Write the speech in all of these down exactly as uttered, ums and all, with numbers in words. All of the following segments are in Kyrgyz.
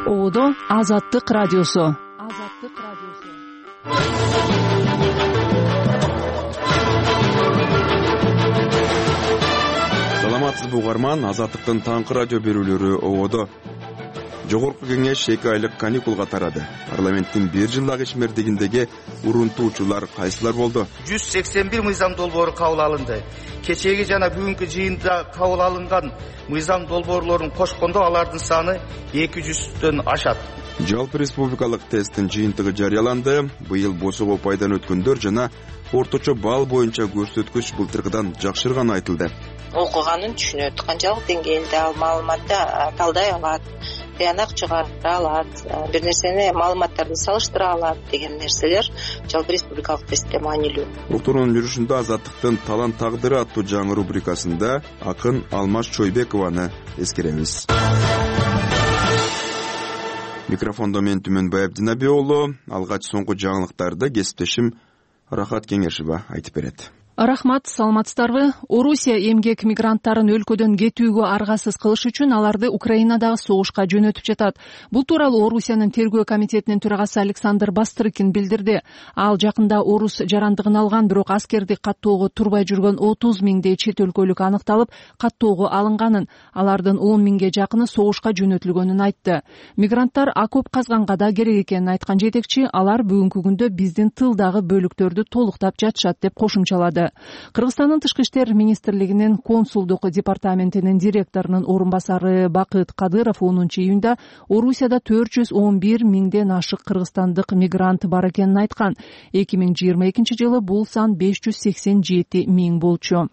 Оодо Азаттык радиосу. Азаттык радиосу. Саламатсызбы угарман, Азаттыктын таңкы радио берүүлөрү Оодо. Жогорку кеңеш эки айлык каникулга тарады. Парламенттин бир жылдагы ишмердигиндеги урунтуучулар кайсылар болду? жүз сексен бир мыйзам долбоору кабыл алынды. Кечеги жана бүгүнкү жыйында кабыл алынган мыйзам долбоорлорун кошкондо алардын саны эки жүздөн ашат. Жалпы республикалык тесттин жыйынтыгы жарыяланды. Быйыл босого пайдан өткөндөр жана орточо балл боюнча көрсөткүч былтыркыдан жакшырганы айтылды. Окуганын түшүнөт, канчалык деңгээлде ал маалыматты талдай алат, тыянак чыгара алат, бир нерсени маалыматтарды салыштыра алат деген нерселер жалпы республикалык тестте маанилүү. Уктуруунун жүрүшүндө Азаттыктын талант тагдыры аттуу жаңы рубрикасында акын Алмаз Чойбекованы эскеребиз. Микрофондо мен Түмөнбай Абдинаби уулу. Алгач соңку жаңылыктарды кесиптешим Рахат Кеңешова айтып берет. Рахмат, саламатсыздарбы? Орусия эмгек мигранттарын өлкөдөн кетүүгө аргасыз кылыш үчүн аларды Украинадагы согушка жөнөтүп жатат. Бул тууралуу Орусиянын тергөө комитетинин төрагасы Александр Бастрыкин билдирди. Ал жакында орус жарандыгын алган, бирок аскерди каттоого турбай жүргөн отуз миңдей чет өлкөлүк аныкталып, каттоого алынганын, алардын он миңге жакыны согушка жөнөтүлгөнүн айтты. Мигранттар окоп казганга да керек экенин айткан жетекчи, алар бүгүнкү күндө биздин тылдагы бөлүктөрдү толуктап жатышат деп кошумчалады. Кыргызстандын тышкы иштер министрлигинин консулдук департаментинин директорунун орун басары Бакыт Кадыров онунчу июнда Орусияда төрт жүз он бир миңден ашык кыргызстандык мигрант бар экенин айткан. эки миң жыйырма экинчи жылы бул сан беш жүз сексен жети миң болчу.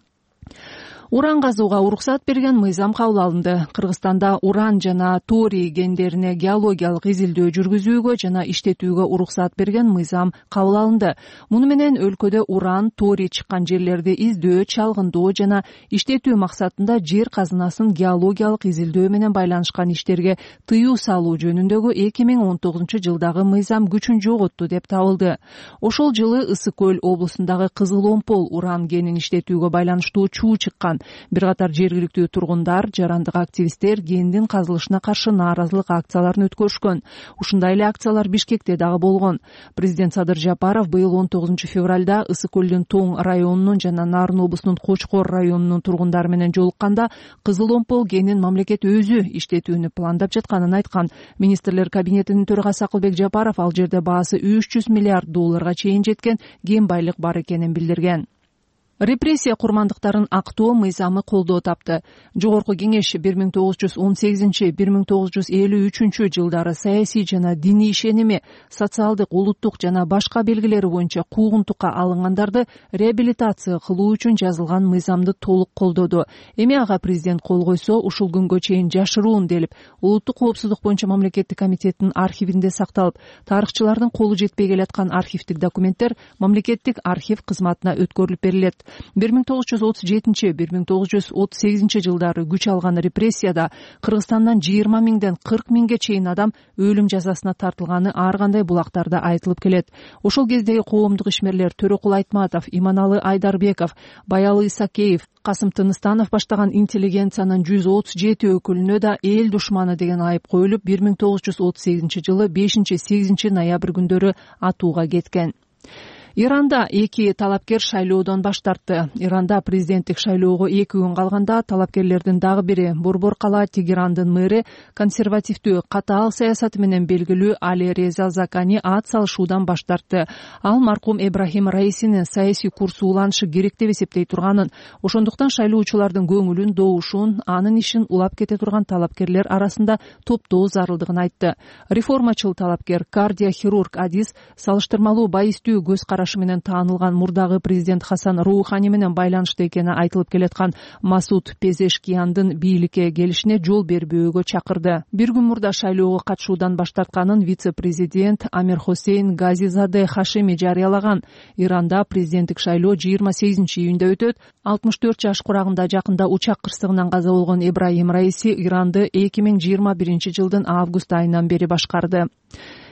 Уран казууга уруксат берген мыйзам кабыл алынды. Кыргызстанда уран жана торий гендерине геологиялык изилдөө жүргүзүүгө жана иштетүүгө уруксат берген мыйзам кабыл алынды. Муну менен өлкөдө уран, торий чыккан жерлерди издөө, чалгындоо жана иштетүү максатында жер казынасын геологиялык изилдөө менен байланышкан иштерге тыюу салуу жөнүндөгү эки миң он тогузунчу жылдагы мыйзам күчүн жоготту деп табылды. Ошол жылы Ысык көл облусундагы Кызыл Омпол уран кенин иштетүүгө байланыштуу чуу чыккан. Бир катар жергиликтүү тургундар, жарандык активисттер кендин казылышына каршы нааразылык акцияларын өткөрүшкөн. Ушундай эле акциялар Бишкекте дагы болгон. Президент Садыр Жапаров быйыл он тогузунчу февралда Ысык көлдүн Тоң районунун жана Нарын облусунун Кочкор районунун тургундары менен жолукканда Кызыл Омпол кенин мамлекет өзү иштетүүнү пландап жатканын айткан. Министрлер кабинетинин төрагасы Акылбек Жапаров ал жерде баасы үч жүз миллиард долларга чейин жеткен кен байлык бар экенин билдирген. Репрессия курмандыктарын актоо мыйзамы колдоо тапты. Жогорку кеңеш бир миң тогуз жүз он сегизинчи — бир миң тогуз жүз элүү үчүнчү жылдары саясий жана диний ишеними, социалдык, улуттук жана башка белгилери боюнча куугунтукка алынгандарды реабилитация кылуу үчүн жазылган мыйзамды толук колдоду. Эми ага президент кол койсо, ушул күнгө чейин жашыруун делип, улуттук коопсуздук боюнча мамлекеттик комитеттин архивинде сакталып, тарыхчылардын колу жетпей келаткан архивдик документтер мамлекеттик архив кызматына өткөрүлүп берилет. бир миң тогуз жүз отуз жетинчи — бир миң тогуз жүз отуз сегизинчи жылдары күч алган репрессияда Кыргызстандан жыйырма миңден кырк миңге чейин адам өлүм жазасына тартылганы ар кандай булактарда айтылып келет. Ошол кездеги коомдук ишмерлер Төрөкул Айтматов, Иманалы Айдарбеков, Баялы Исакеев, Касым Тыныстанов баштаган интеллигенциянын жүз отуз жети өкүлүнө да эл душманы деген айып коюлуп, бир миң тогуз жүз отуз сегизинчи жылы бешинчи — сегизинчи ноябрь күндөрү атууга кеткен. Иранда эки талапкер шайлоодон баш тартты. Иранда президенттик шайлоого эки күн калганда талапкерлердин дагы бири Борбор кала Тегерандын мэри, консервативдүү катаал саясаты менен белгилүү Али Реза Закани ат салышуудан баш тартты. Ал маркум Ибрахим Раисинин саясий курсу уланышы керек деп эсептей турганын, ошондуктан шайлоочулардын көңүлүн добушун, анын ишин улап кете турган талапкерлер арасында топтоо зарылдыгын айтты. Реформачыл талапкер, кардиохирург Адис салыштырмалуу байистүү көз карашы менен таанылган мурдагы президент Хасан Роухани менен байланышты экени айтылып келаткан Масуд Пезешкияндын бийликке келишине жол бербөөгө чакырды. Бир күн мурда шайлоого катышуудан баш тартканын вице-президент Амир Хосейн Газизаде Хашими жарыялаган. Иранда президенттик шайлоо жыйырма сегизинчи июнда өтөт. алтымыш төрт жаш курагында жакында учак кырсыгынан каза болгон Ибрахим Раиси Иранды эки миң жыйырма биринчи жылдын август айынан бери башкарды.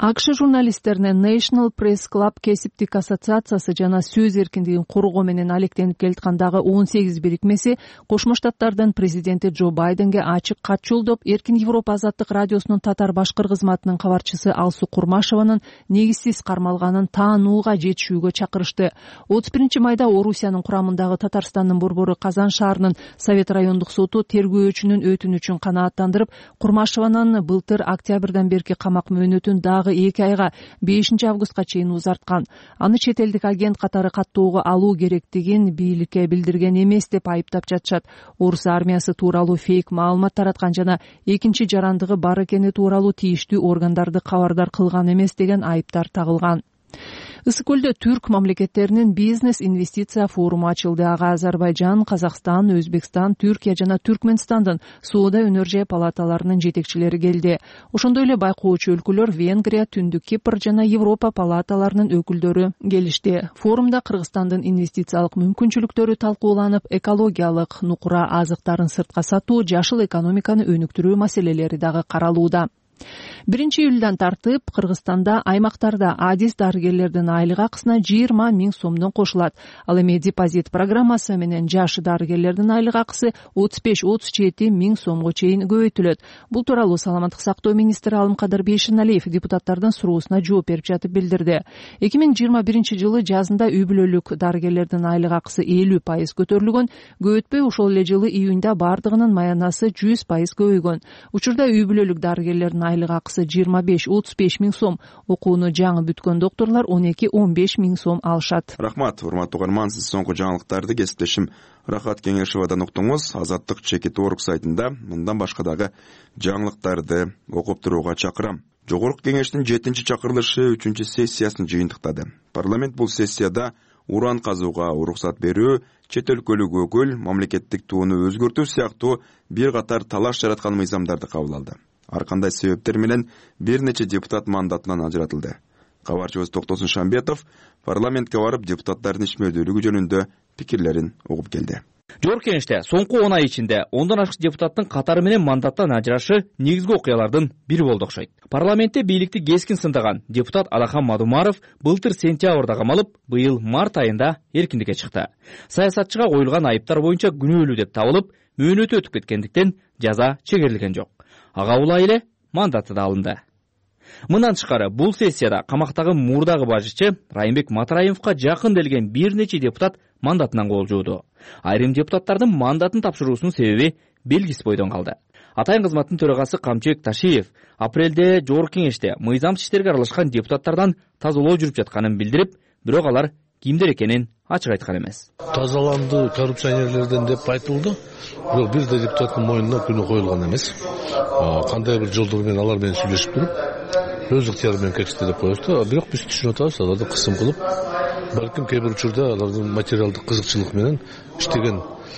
АКШ журналисттерине National Press Club кесиптик ассоциациясы жана сөз эркиндигин коргоо менен алектенип келаткандагы он сегиз бирикмеси Кошмо Штаттардын президенти Джо Байденге ачык кат жолдоп, Эркин Европа азаттык радиосунун татар башкыр кызматынын кабарчысы Алсу Курмашеванын негизсиз кармалганын таанууга жетишүүгө чакырышты. отуз биринчи майда Орусиянын курамындагы Татарстандын борбору Казан шаарынын Совет райондук соту тергөөчүнүн өтүнүчүн канааттандырып, Курмашеванын былтыр октябрдан берки камак мөөнөтүн дагы эки айга бешинчи августка чейин узарткан. Аны чет элдик агент катары каттоого алуу керектигин бийликке билдирген эмес деп айыптап жатышат. Орус армиясы тууралуу фейк маалымат тараткан жана экинчи жарандыгы бар экени тууралуу тийиштүү органдарды кабардар кылган эмес деген айыптар тагылган. Ысык көлдө түрк мамлекеттеринин бизнес инвестиция форуму ачылды. Ага Азербайжан, Казакстан, Өзбекстан, Түркия жана Түркмөнстандын соода өнөр жай палаталарынын жетекчилери келди. Ошондой эле байкоочу өлкөлөр Венгрия, Түндүк Кипр жана Европа палаталарынын өкүлдөрү келишти. Форумда Кыргызстандын инвестициялык мүмкүнчүлүктөрү талкууланып, экологиялык нукура азыктарын сыртка сатуу, жашыл экономиканы өнүктүрүү маселелери дагы каралууда. биринчи июлдан тартып Кыргызстанда аймактарда адис дарыгерлердин айлык акысына жыйырма миң сомдон кошулат. Ал эми депозит программасы менен жаш дарыгерлердин айлык акысы отуз беш отуз жети миң сомго чейин көбөйтүлөт. Бул тууралуу Саламаттык сактоо министри Алымкадыр Бейшеналиев депутаттардын суроосуна жооп берип жатып билдирди. эки миң жыйырма биринчи жылы жазында үй бүлөлүк дарыгерлердин айлык акысы элүү пайыз көтөрүлгөн. Көбөйтпөй ошол эле жылы июнда бардыгынын маянасы жүз пайыз көбөйгөн. Учурда үй бүлөлүк дарыгерлердин айлык акысы жыйырма беш отуз беш миң сом, окууну жаңы бүткөн докторлор он эки он беш миң сом алышат. Рахмат, урматтуу угарман, сиз соңку жаңылыктарды кесиптешим Рахат Кеңешевадан уктуңуз. Азаттык чекит орг сайтында мындан башка дагы жаңылыктарды окуп турууга чакырам. Жогорку кеңештин жетинчи чакырылышы үчүнчү сессиясын жыйынтыктады. Парламент бул сессияда уран казууга уруксат берүү, чет өлкөлүк өкүл, мамлекеттик тууну өзгөртүү сыяктуу бир катар талаш жараткан мыйзамдарды кабыл алды. Ар кандай себептер менен бир нече депутат мандатынан ажыратылды. Кабарчыбыз Токтосун Шамбетов парламентке барып депутаттардын ишмердүүлүгү жөнүндө пикирлерин угуп келди. Жогорку кеңеште соңку он ай ичинде ондон ашык депутаттын катары менен мандаттан ажырашы негизги окуялардын бири болду окшойт. Парламентте бийликти кескин сындаган депутат Алахан Мадумаров былтыр сентябрда камалып, быйыл март айында эркиндикке чыкты. Саясатчыга коюлган айыптар боюнча күнөөлүү деп табылып, мөөнөтү өтүп кеткендиктен жаза чегерилген жок. Ага улай эле мандаты да алынды. Мындан тышкары бул сессияда камактагы мурдагы бажычы Райымбек Матраимовго жакын делген бир нече депутат мандатынан кол жууду. Айрым депутаттардын мандатын тапшыруусунун себеби белгисиз бойдон калды. Атайын кызматтын төрагасы Камчыбек Ташиев апрелде жогорку кеңеште мыйзамсыз иштерге аралашкан депутаттардан тазалоо жүрүп жатканын билдирип, бирок алар кимдер экенин ачык айткан эмес. Тазаланды коррупционерлерден деп айтылды. Бирок бир да депутаттын мойнуна күнөө коюлган эмес. Кандай бир жолдор менен алар менен сүйлөшүп туруп, өз ыктыяры менен кетишти деп коюшту. Бирок биз түшүнүп атабыз, аларды кысым кылып, балким кээ бир учурда алардын материалдык кызыкчылык менен иштеген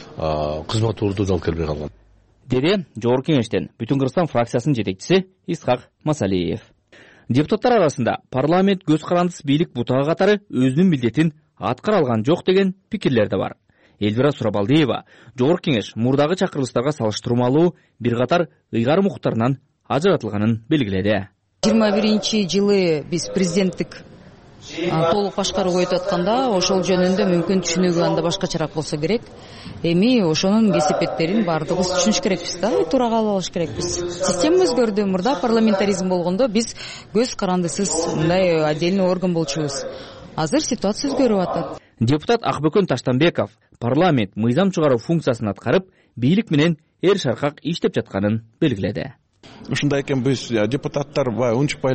кызмат ордуна алып келбей калган. Деди жогорку кеңештен Бүтүн Кыргызстан фракциясынын жетекчиси Исхак Масалиев. Депутаттар арасында парламент көз карандысыз бийлик бутага катары өзүнүн милдетин аткара алган жок деген пикирлер да бар. Элвира Сурабалдиева жогорку кеңеш мурдагы чакырылыштарга салыштырмалуу бир катар ыйгарым укуктарынан ажыратылганын белгиледи. жыйырма биринчи жылы биз президенттик толук башкарууга өтүп атканда ошол жөнүндө мүмкүн түшүнүгү анда башкачараак болсо керек. Эми ошонун кесепеттерин баардыгыбыз түшүнүш керекпиз да, туура кабыл алыш керекпиз. Система өзгөрдү. Мурда парламентаризм болгондо биз көз карандысыз мындай отдельный орган болчубуз. Азыр ситуация өзгөрүп атат. Депутат Акбөкөн Таштанбеков парламент мыйзам чыгаруу функциясын аткарып, бийлик менен эр шаркак иштеп жатканын белгиледи. Ушундай экен, биз депутаттар унчукпай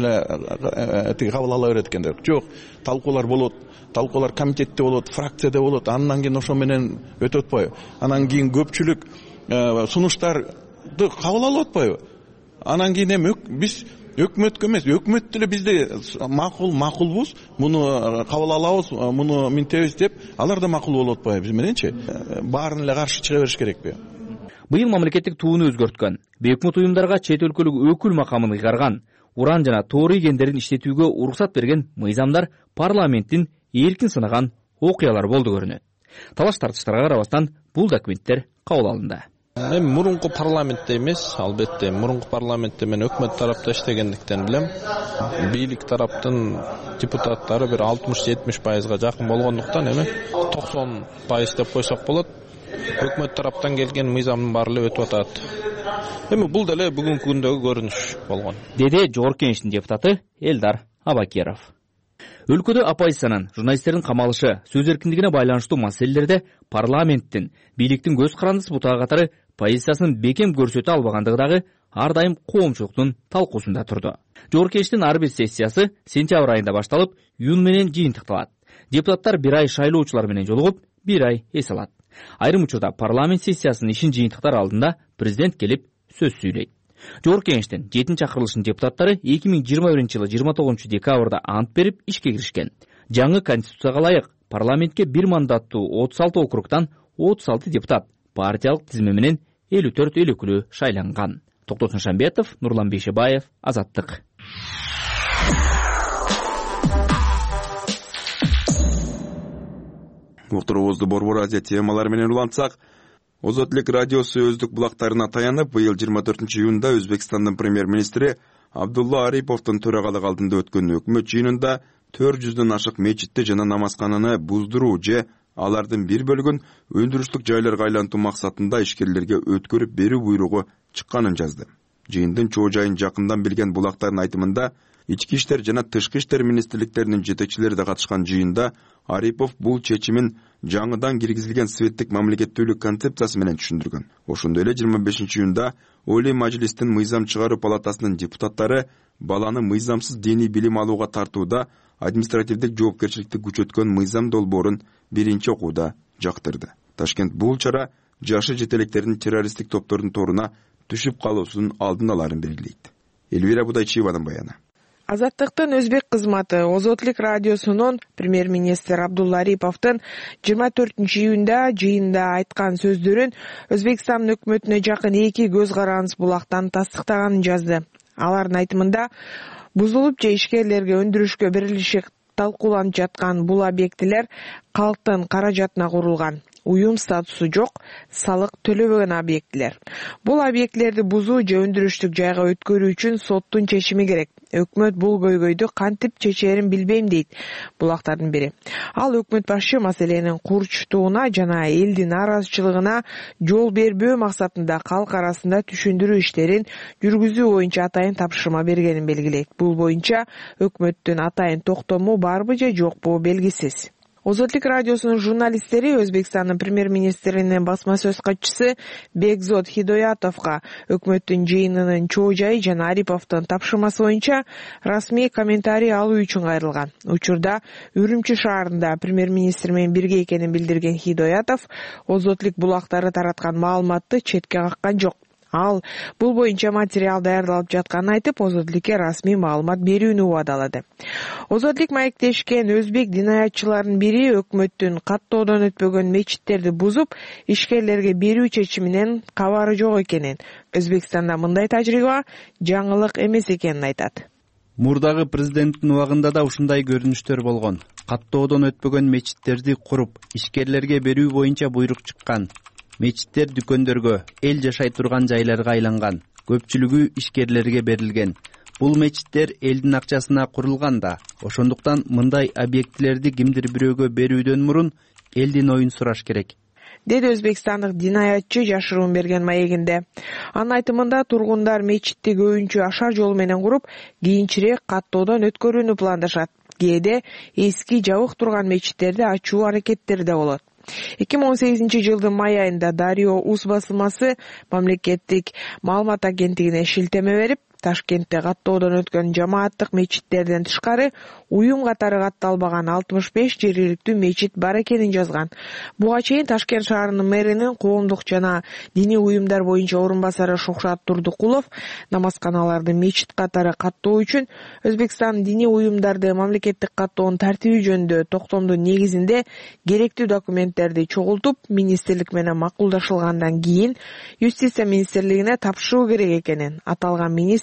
эле тиги кабыл ала берет экен. Жок, талкуулар болот, талкуулар комитетте болот, фракцияда болот, андан кийин ошо менен өтөт атпайбы? Анан кийин көпчүлүк сунуштарды кабыл алып атпайбы? Анан кийин эми биз өкмөткө эмес, өкмөт деле бизде макул макулбуз, муну кабыл алабыз, муну минтебиз деп, алар да макул болуп атпайбы биз мененчи? Баарын эле каршы чыга бериш керекпи? Быйыл мамлекеттик тууну өзгөрткөн, бейөкмөт уюмдарга чет өлкөлүк өкүл макамын ыйгарган, уран жана тоорий кендерин иштетүүгө уруксат берген мыйзамдар парламенттин эркин сынаган окуялар болду көрүнөт. Талаш тартыштарга карабастан бул документтер кабыл алынды. Мен мурунку парламентте эмес, албетте мурунку парламентте мен өкмөт тарапта иштегендиктен билем. Бийлик тараптын депутаттары бир алтымыш жетимиш пайызга жакын болгондуктан эми токсон пайыз деп койсок болот. Өкмөт тараптан келген мыйзамдын баары эле өтүп атат. Эми бул деле бүгүнкү күндөгү көрүнүш болгон. Деди Жогорку Кеңештин депутаты Элдар Абакеров. Өлкөдө оппозициянын журналисттердин камалышы, сөз эркиндигине байланыштуу маселелерде парламенттин, бийликтин көз карандысы бутага катары позициясын бекем көрсөтө албагандыгы дагы ар дайым коомчулуктун талкуусунда турду. Жогорку Кеңештин ар бир сессиясы сентябрь айында башталып, июнь менен жыйынтыкталат. Депутаттар бир ай шайлоочулар менен жолугуп, бир ай эс алат. Айрым учурда парламент сессиясынын ишин жыйынтыктар алдында президент келип сөз сүйлөйт. Жогорку Кеңештин жетинчи чакырылышынын депутаттары эки миң жыйырма биринчи жылы жыйырма тогузунчу декабрда ант берип ишке киришкен. Жаңы конституцияга ылайык парламентке бир мандаттуу отуз алты округтан отуз алты депутат партиялык тизме менен элүү төрт эл өкүлү шайланган. Токтосун Шамбетов, Нурлан Бейшебаев, Азаттык. Уктуруубузду Борбор Азия темалары менен улантсак, Озот элек радиосу өздүк булактарына таянып, быйыл жыйырма төртүнчү июнда Өзбекстандын премьер-министри Абдулла Ариповдун төрагалык алдында өткөн өкмөт жыйынында төрт жүздөн ашык мечитти жана намазкананы буздуруу же алардын бир бөлүгүн өндүрүштүк жайларга айлантуу максатында ишкерлерге өткөрүп берүү буйругу чыкканын жазды. Жыйындын чоо жайын жакындан билген булактардын айтымында, ички иштер жана тышкы иштер министрликтеринин жетекчилери да катышкан жыйында Арипов бул чечимин жаңыдан киргизилген светтик мамлекеттүүлүк концепциясы менен түшүндүргөн. Ошондой эле жыйырма бешинчи июнда Олий Мажлистин мыйзам чыгаруу палатасынын депутаттары баланы мыйзамсыз диний билим алууга тартууда административдик жоопкерчиликти күчөткөн мыйзам долбоорун биринчи окууда жактырды. Ташкент бул чара жашы жетелектердин террористтик топтордун торуна түшүп калуусунун алдын аларын белгилейт. Элвира Будайчиеванын баяны. Азаттыктын өзбек кызматы Озот элек радиосунун премьер-министр Абдулла Ариповдун жыйырма төртүнчү июнда жыйында айткан сөздөрүн Өзбекстан өкмөтүнө жакын эки көз карандыс булактан тастыктаганын жазды. Алардын айтымында бузулуп же ишкерлерге өндүрүшкө берилиши талкууланып жаткан бул объектилер калктын каражатына курулган. Уюм статусу жок, салык төлөбөгөн объектилер. Бул объектилерди бузуу же өндүрүштүк жайга өткөрүү үчүн соттун чечими керек. Өкмөт бул көйгөйдү кантип чечээрин билбейм дейт булактардын бири. Ал өкмөт башы маселенин курчтууна жана элдин наразычылыгына жол бербөө максатында калк арасында түшүндүрүү иштерин жүргүзүү боюнча атайын тапшырма бергенин белгилейт. Бул боюнча өкмөттүн атайын токтому барбы же жокпу белгисиз. Озот элек радиосунун журналисттери Өзбекстандын премьер-министринин басма сөз катчысы Бекзод Хидоятовго өкмөттүн жыйынынын чоо жайы жана Ариповдун тапшырмасы боюнча расмий комментарий алуу үчүн кайрылган. Учурда Үрүмчү шаарында премьер-министр менен бирге экенин билдирген Хидоятов Озот элек булактары тараткан маалыматты четке каккан жок. Ал бул боюнча материал даярдалып жатканын айтып, Озот элекке расмий маалымат берүүнү убадалады. Озот элек маектешкен өзбек динаятчыларынын бири өкмөттүн каттоодон өтпөгөн мечиттерди бузуп, ишкерлерге берүү чечиминен кабары жок экенин, Өзбекстанда мындай тажрыйба жаңылык эмес экенин айтат. Мурдагы президенттин убагында да ушундай көрүнүштөр болгон. Каттоодон өтпөгөн мечиттерди куруп, ишкерлерге берүү боюнча буйрук чыккан. Мечиттер дүкөндөргө, эл жашай турган жайларга айланган. Көпчүлүгү ишкерлерге берилген. Бул мечиттер элдин акчасына курулган да. Ошондуктан мындай объектилерди кимдир бирөөгө берүүдөн мурун элдин оюн сураш керек. Деди өзбекстандык динаятчы жашыруун берген маегинде. Анын айтымында тургундар мечитти көбүнчө ашар жол менен куруп, кийинчерээк каттоодон өткөрүүнү пландашат. Кээде эски жабык турган мечиттерди ачуу аракеттери да болот. эки миң он сегизинчи жылдын май айында Дарио Уз басылмасы мамлекеттик маалымат агенттигине шилтеме берип, Ташкентте каттоодон өткөн жамааттык мечиттерден тышкары уюм катары катталбаган алтымыш беш жергиликтүү мечит бар экенин жазган. Буга чейин Ташкент шаарынын мэринин коомдук жана диний уюмдар боюнча орун басары Шухрат Турдукулов намазканаларды мечит катары каттоо үчүн Өзбекстан диний уюмдарды мамлекеттик каттоонун тартиби жөнүндө токтомдун негизинде керектүү документтерди чогултуп, министрлик менен макулдашылгандан кийин Юстиция министрлигине тапшыруу керек экенин, аталган министр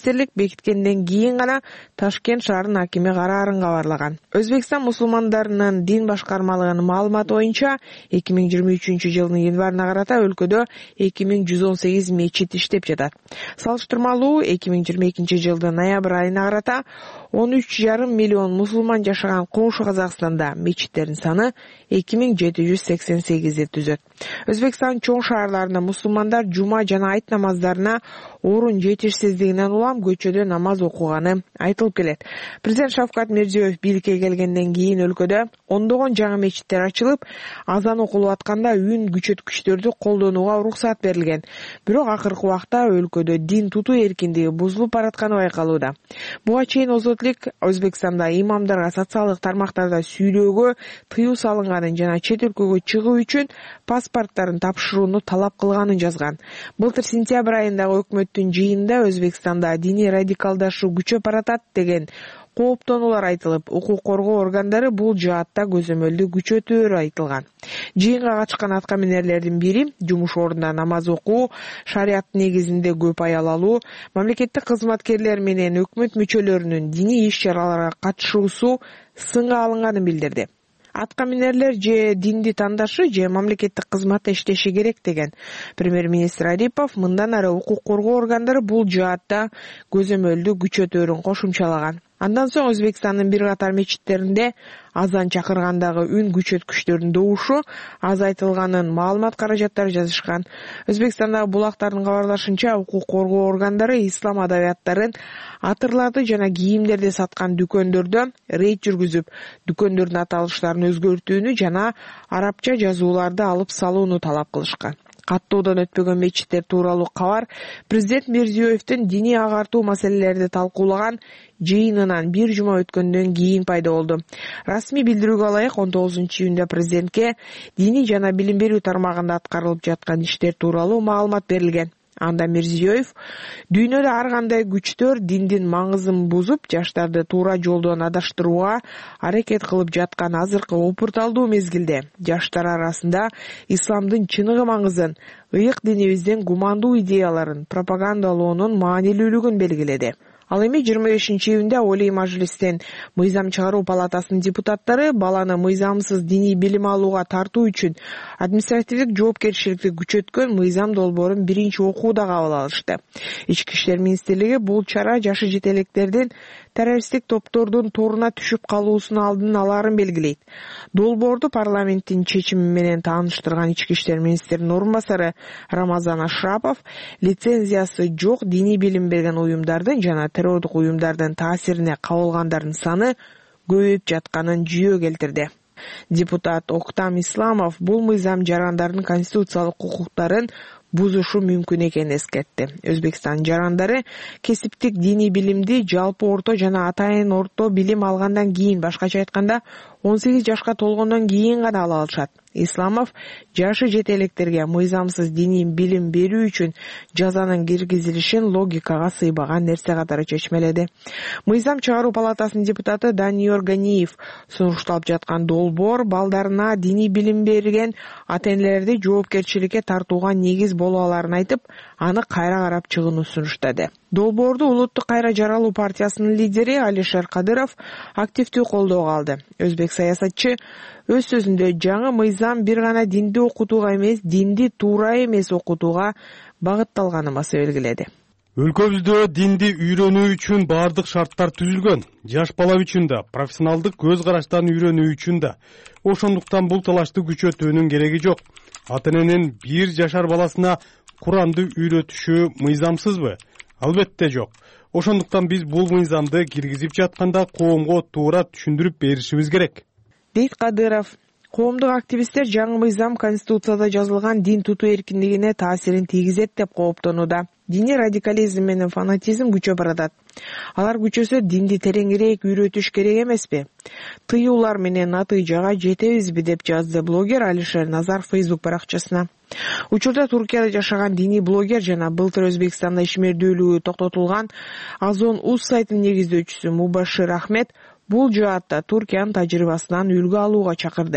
министрлик бекиткенден кийин гана Ташкент шаарынын акими карарын кабарлаган. Өзбекстан мусулмандарынын дин башкармалыгынын маалыматы боюнча эки миң жыйырма үчүнчү жылдын январына карата өлкөдө эки миң жүз он сегиз мечит иштеп жатат. Салыштырмалуу эки миң жыйырма экинчи жылдын ноябрь айына карата он үч жарым миллион мусулман жашаган коңшу Казакстанда мечиттердин саны эки миң жети жүз сексен сегизди түзөт. Өзбекстан чоң шаарларында мусулмандар жума жана айт намаздарына орун жетишсиздигинен улам көчөдө намаз окуганы айтылып келет. Президент Шавкат Мирзиёев бийликке келгенден кийин өлкөдө ондогон жаңы мечиттер ачылып, азан окулуп атканда үн күчөткүчтөрдү колдонууга уруксат берилген. Бирок акыркы убакта өлкөдө дин тутуу эркиндиги бузулуп баратканы байкалууда. Буга чейин Озотлик Өзбекстанда имамдарга социалдык тармактарда сүйлөөгө тыюу салынганын жана чет өлкөгө чыгуу үчүн паспорттарын тапшырууну талап кылганын жазган. Былтыр сентябрь айындагы өкмөттүн жыйынында Өзбекстанда диний радикалдашуу күчөп баратат деген кооптонуулар айтылып, укук коргоо органдары бул жаатта көзөмөлдү күчөтөөрү айтылган. Жыйынга катышкан аткаминерлердин бири жумуш ордунда намаз окуу, шарият негизинде көп аял алуу, мамлекеттик кызматкерлер менен өкмөт мүчөлөрүнүн диний иш-чараларга катышуусу сынга алынганын билдирди. Аткаминерлер же динди тандашы же мамлекеттик кызматта иштеши керек деген премьер-министр Арипов мындан ары укук коргоо органдары бул жаатта көзөмөлдү күчөтөөрүн кошумчалаган. Андан соң Өзбекстандын бир катар мечиттеринде азан чакыргандагы үн күчөткүчтөрдүн добушу азайтылганын маалымат каражаттары жазышкан. Өзбекстандагы булактардын кабарлашынча, укук коргоо органдары ислам адабияттарын, атырларды жана кийимдерди саткан дүкөндөрдө рейд жүргүзүп, дүкөндөрдүн аталыштарын өзгөртүүнү жана арабча жазууларды алып салууну талап кылышкан. Каттоодон өтпөгөн мечиттер тууралуу кабар президент Мирзиёевдин диний агартуу маселелерди талкуулаган жыйынынан бир жума өткөндөн кийин пайда болду. Расмий билдирүүгө ылайык он тогузунчу июнда президентке диний жана билим берүү тармагында аткарылып жаткан иштер тууралуу маалымат берилген. Анда Мирзиёев дүйнөдө ар кандай күчтөр диндин маңызын бузуп, жаштарды туура жолдон адаштырууга аракет кылып жаткан азыркы опурталдуу мезгилде жаштар арасында исламдын чыныгы маңызын, ыйык динибиздин гумандуу идеяларын пропагандалоонун маанилүүлүгүн белгиледи. Ал эми жыйырма бешинчи июнда Олий Мажлистин мыйзам чыгаруу палатасынын депутаттары баланы мыйзамсыз диний билим алууга тартуу үчүн административдик жоопкерчиликти күчөткөн мыйзам долбоорун биринчи окууда кабыл алышты. Ички иштер министрлиги бул чара жашы жетелектердин террористтик топтордун торуна түшүп калуусунун алдын алаарын белгилейт. Долбоорду парламенттин чечими менен тааныштырган ички иштер министринин орун басары Рамазан Ашрапов лицензиясы жок диний билим берген уюмдардын жана террордук уюмдардын таасирине кабылгандардын саны көбөйүп жатканын жүйө келтирди. Депутат Октам Исламов бул мыйзам жарандардын конституциялык укуктарын бузушу мүмкүн экенин эскертти. Өзбекстан жарандары кесиптик диний билимди жалпы орто жана атайын орто билим алгандан кийин, башкача айтканда он сегиз жашка толгондон кийин гана ала алышат. Исламов жашы жетелектерге мыйзамсыз диний билим берүү үчүн жазанын киргизилишин логикага сыйбаган нерсе катары чечмеледи. Мыйзам чыгаруу палатасынын депутаты Даниор Ганиев сунушталып жаткан долбоор балдарына диний билим берген ата-энелерди жоопкерчиликке тартууга негиз боло аларын айтып, аны кайра карап чыгууну сунуштады. Долбоорду Улуттук кайра жаралуу партиясынын лидери Алишер Кадыров активдүү колдоого алды. Өзбек саясатчы өз сөзүндө жаңы мыйзам бир гана динди окутууга эмес, динди туура эмес окутууга багытталганын баса белгиледи. Өлкөбүздө динди үйрөнүү үчүн бардык шарттар түзүлгөн. Жаш бала үчүн да, профессионалдык көз караштан үйрөнүү үчүн да. Ошондуктан бул талашты күчөтүүнүн кереги жок. Ата-эненин бир жашар баласына Куранды үйрөтүшү мыйзамсызбы? Албетте жок. Ошондуктан биз бул мыйзамды киргизип жатканда коомго туура түшүндүрүп беришибиз керек, дейт Кадыров. Коомдук активисттер жаңы мыйзам Конституцияда жазылган дин тутуу эркиндигине таасирин тийгизет деп кооптонууда. Диний радикализм менен фанатизм күчөп баратат. Алар күчөсө динди тереңирээк үйрөтүш керек эмеспи? Тыюулар менен натыйжага жетебизби деп жазды блогер Алишер Назар Facebook баракчасына. Учурда Туркияда жашаган диний блогер жана былтыр Өзбекстанда ишмердүүлүгү токтотулган Азон Уз сайтынын негиздөөчүсү Мубашир Ахмед бул жаатта Туркиянын тажрыйбасынан үлгү алууга чакырды.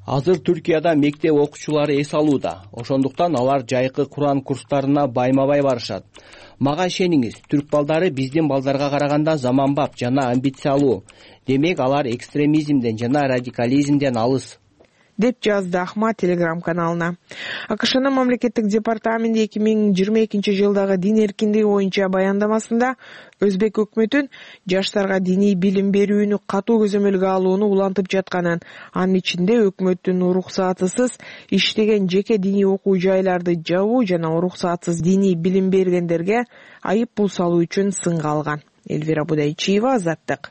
Азыр Түркияда мектеп окуучулары эс алууда. Ошондуктан алар жайкы Куран курстарына байма-бай барышат. Мага ишениңиз, түрк балдары биздин балдарга караганда заманбап жана амбициялуу. Демек алар экстремизмден жана радикализмден алыс, деп жазды Ахмат Телеграм каналына. АКШнын мамлекеттик департаменти эки миң жыйырма экинчи жылдагы дин эркиндиги боюнча баяндамасында Өзбек өкмөтүн жаштарга диний билим берүүнү катуу көзөмөлгө алууну улантып жатканын, анын ичинде өкмөттүн уруксатысыз иштеген жеке диний окуу жайларды жабуу жана уруксатсыз диний билим бергендерге айып пул салуу үчүн сынга алган. Элвира Будайчиева, Азаттык.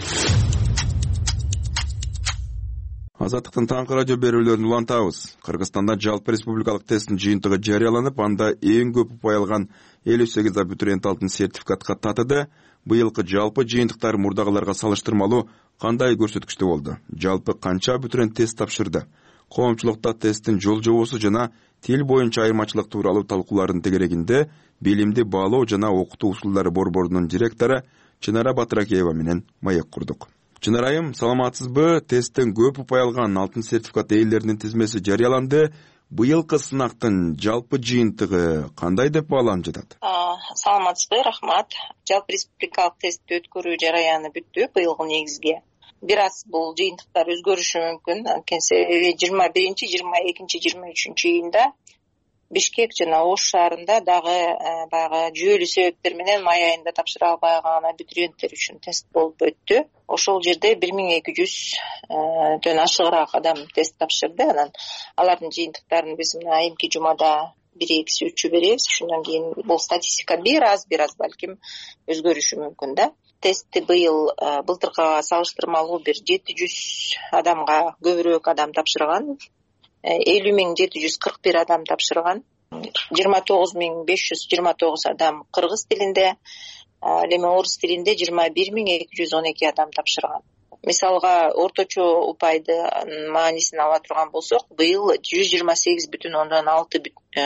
Азаттыктын таңкы радио берүүлөрүн улантабыз. Кыргызстанда жалпы республикалык тесттин жыйынтыгы жарыяланып, анда эң көп упай алган элүү сегиз абитуриент алтын сертификатка татыды. Быйылкы жалпы жыйынтыктар мурдагыларга салыштырмалуу кандай көрсөткүчтө болду? Жалпы канча абитуриент тест тапшырды? Коомчулукта тесттин жол жобосу жана тил боюнча айырмачылык тууралуу талкуулардын тегерегинде билимди баалоо жана окутуу усулдары борборунун директору Чынара Батыракеева менен маек курдук. Чынарайым, саламатсызбы? Тесттен көп упай алган алтын сертификат ээлеринин тизмеси жарыяланды. Быйылкы сынактын жалпы жыйынтыгы кандай деп бааланып жатат? Саламатсызбы, рахмат. Жалпы республикалык тестти өткөрүү жараяны бүттү быйылгы негизге. Бир аз бул жыйынтыктар өзгөрүшү мүмкүн. Анткени жыйырма биринчи, жыйырма экинчи, жыйырма үчүнчү июнда Бишкек жана Ош шаарында дагы баягы жүйөлүү себептер менен май айында тапшыра албай калган абитуриенттер үчүн тест болуп өттү. Ошол жерде бир миң эки жүздөн ашыгыраак адам тест тапшырды. Анан алардын жыйынтыктарын биз мына айымки жумада бир экиси үчү беребиз. Ошондон кийин бул статистика бир аз бир аз балким өзгөрүшү мүмкүн да. Тестти быйыл былтыркыга салыштырмалуу бир жети жүз адамга көбүрөөк адам тапшырган. элүү миң жети жүз кырк бир адам тапшырган. жыйырма тогуз миң беш жүз жыйырма тогуз адам кыргыз тилинде, ал эми орус тилинде жыйырма бир миң эки жүз он эки адам тапшырган. Мисалга орточо упайды маанисин ала турган болсок, быйыл жүз жыйырма сегиз бүтүн ондон алты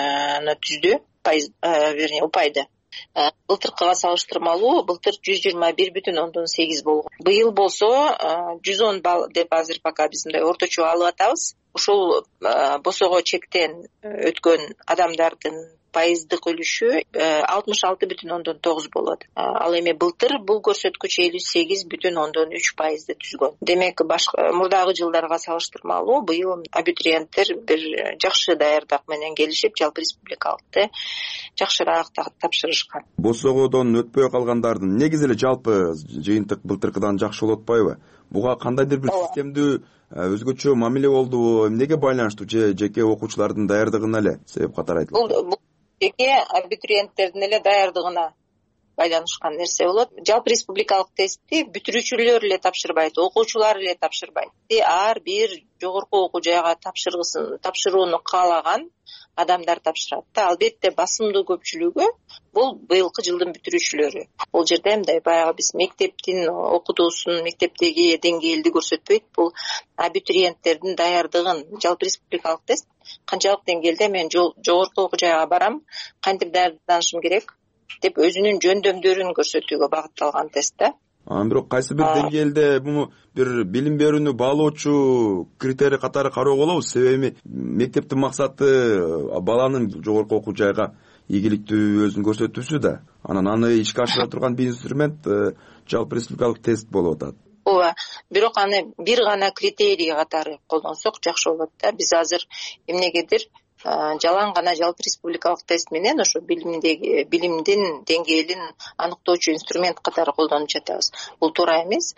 түздү пайыз, вернее, упайды. Былтыркыга салыштырмалуу былтыр жүз жыйырма бир бүтүн ондон сегиз болгон. Быйыл болсо жүз он балл деп азыр пока биз мындай орточо алып атабыз. Ушул босого чектен өткөн адамдардын пайыздык үлүшү алтымыш алты бүтүн ондон тогуз болот. Ал эми былтыр бул көрсөткүч элүү сегиз бүтүн ондон үч пайызды түзгөн. Демек башка мурдагы жылдарга салыштырмалуу быйыл абитуриенттер бир жакшы даярдык менен келишип, жалпы республикалыкты жакшыраак тапшырышкан. Босогодон өтпөй калгандардын негизи эле жалпы жыйынтык былтыркыдан жакшы болуп атпайбы? Буга кандайдыр бир системдүү өзгөчө мамиле болдубу? Эмнеге байланыштуу? Же жеке окуучулардын даярдыгына эле себеп катары айтылат? Бул жеке абитуриенттердин эле даярдыгына байланышкан нерсе болот. Жалпы республикалык тестти бүтүрүүчүлөр эле тапшырбайт, окуучулар эле тапшырбайт. Ар бир жогорку окуу жайга тапшыргысын, тапшырууну каалаган адамдар тапшырат. Албетте басымдуу көпчүлүгү бул быйылкы жылдын бүтүрүүчүлөрү. Бул жерде мындай баягы биз мектептин окутуусун, мектептеги деңгээлди көрсөтпөйт. Бул абитуриенттердин даярдыгын, жалпы республикалык тест канчалык деңгээлде мен жогорку окуу жайга барам, кантип даярданышым керек деп өзүнүн жөндөмдөрүн көрсөтүүгө багытталган тест да. Анан бирок кайсы бир деңгээлде муну бир билим берүүнү баалоочу критерий катары кароого болобу? Себеби мектептин максаты баланын жогорку окуу жайга ийгиликтүү өзүн көрсөтүүсү да. Анан аны ишке ашыра турган бир инструмент жалпы республикалык тест болуп атат. Ооба, бирок аны бир гана критерий катары колдонсок жакшы болот да. Биз азыр эмнегедир жалаң гана жалпы республикалык тест менен ошо билимдеги билимдин деңгээлин аныктоочу инструмент катары колдонуп жатабыз. Бул туура эмес.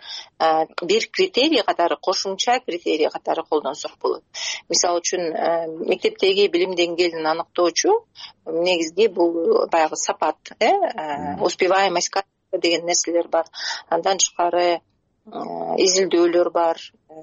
Бир критерий катары, кошумча критерий катары колдонсок болот. Мисалы үчүн мектептеги билим деңгээлин аныктоочу негизги бул баягы сапат, э, успеваемость деген нерселер бар. Андан тышкары изилдөөлөр бар.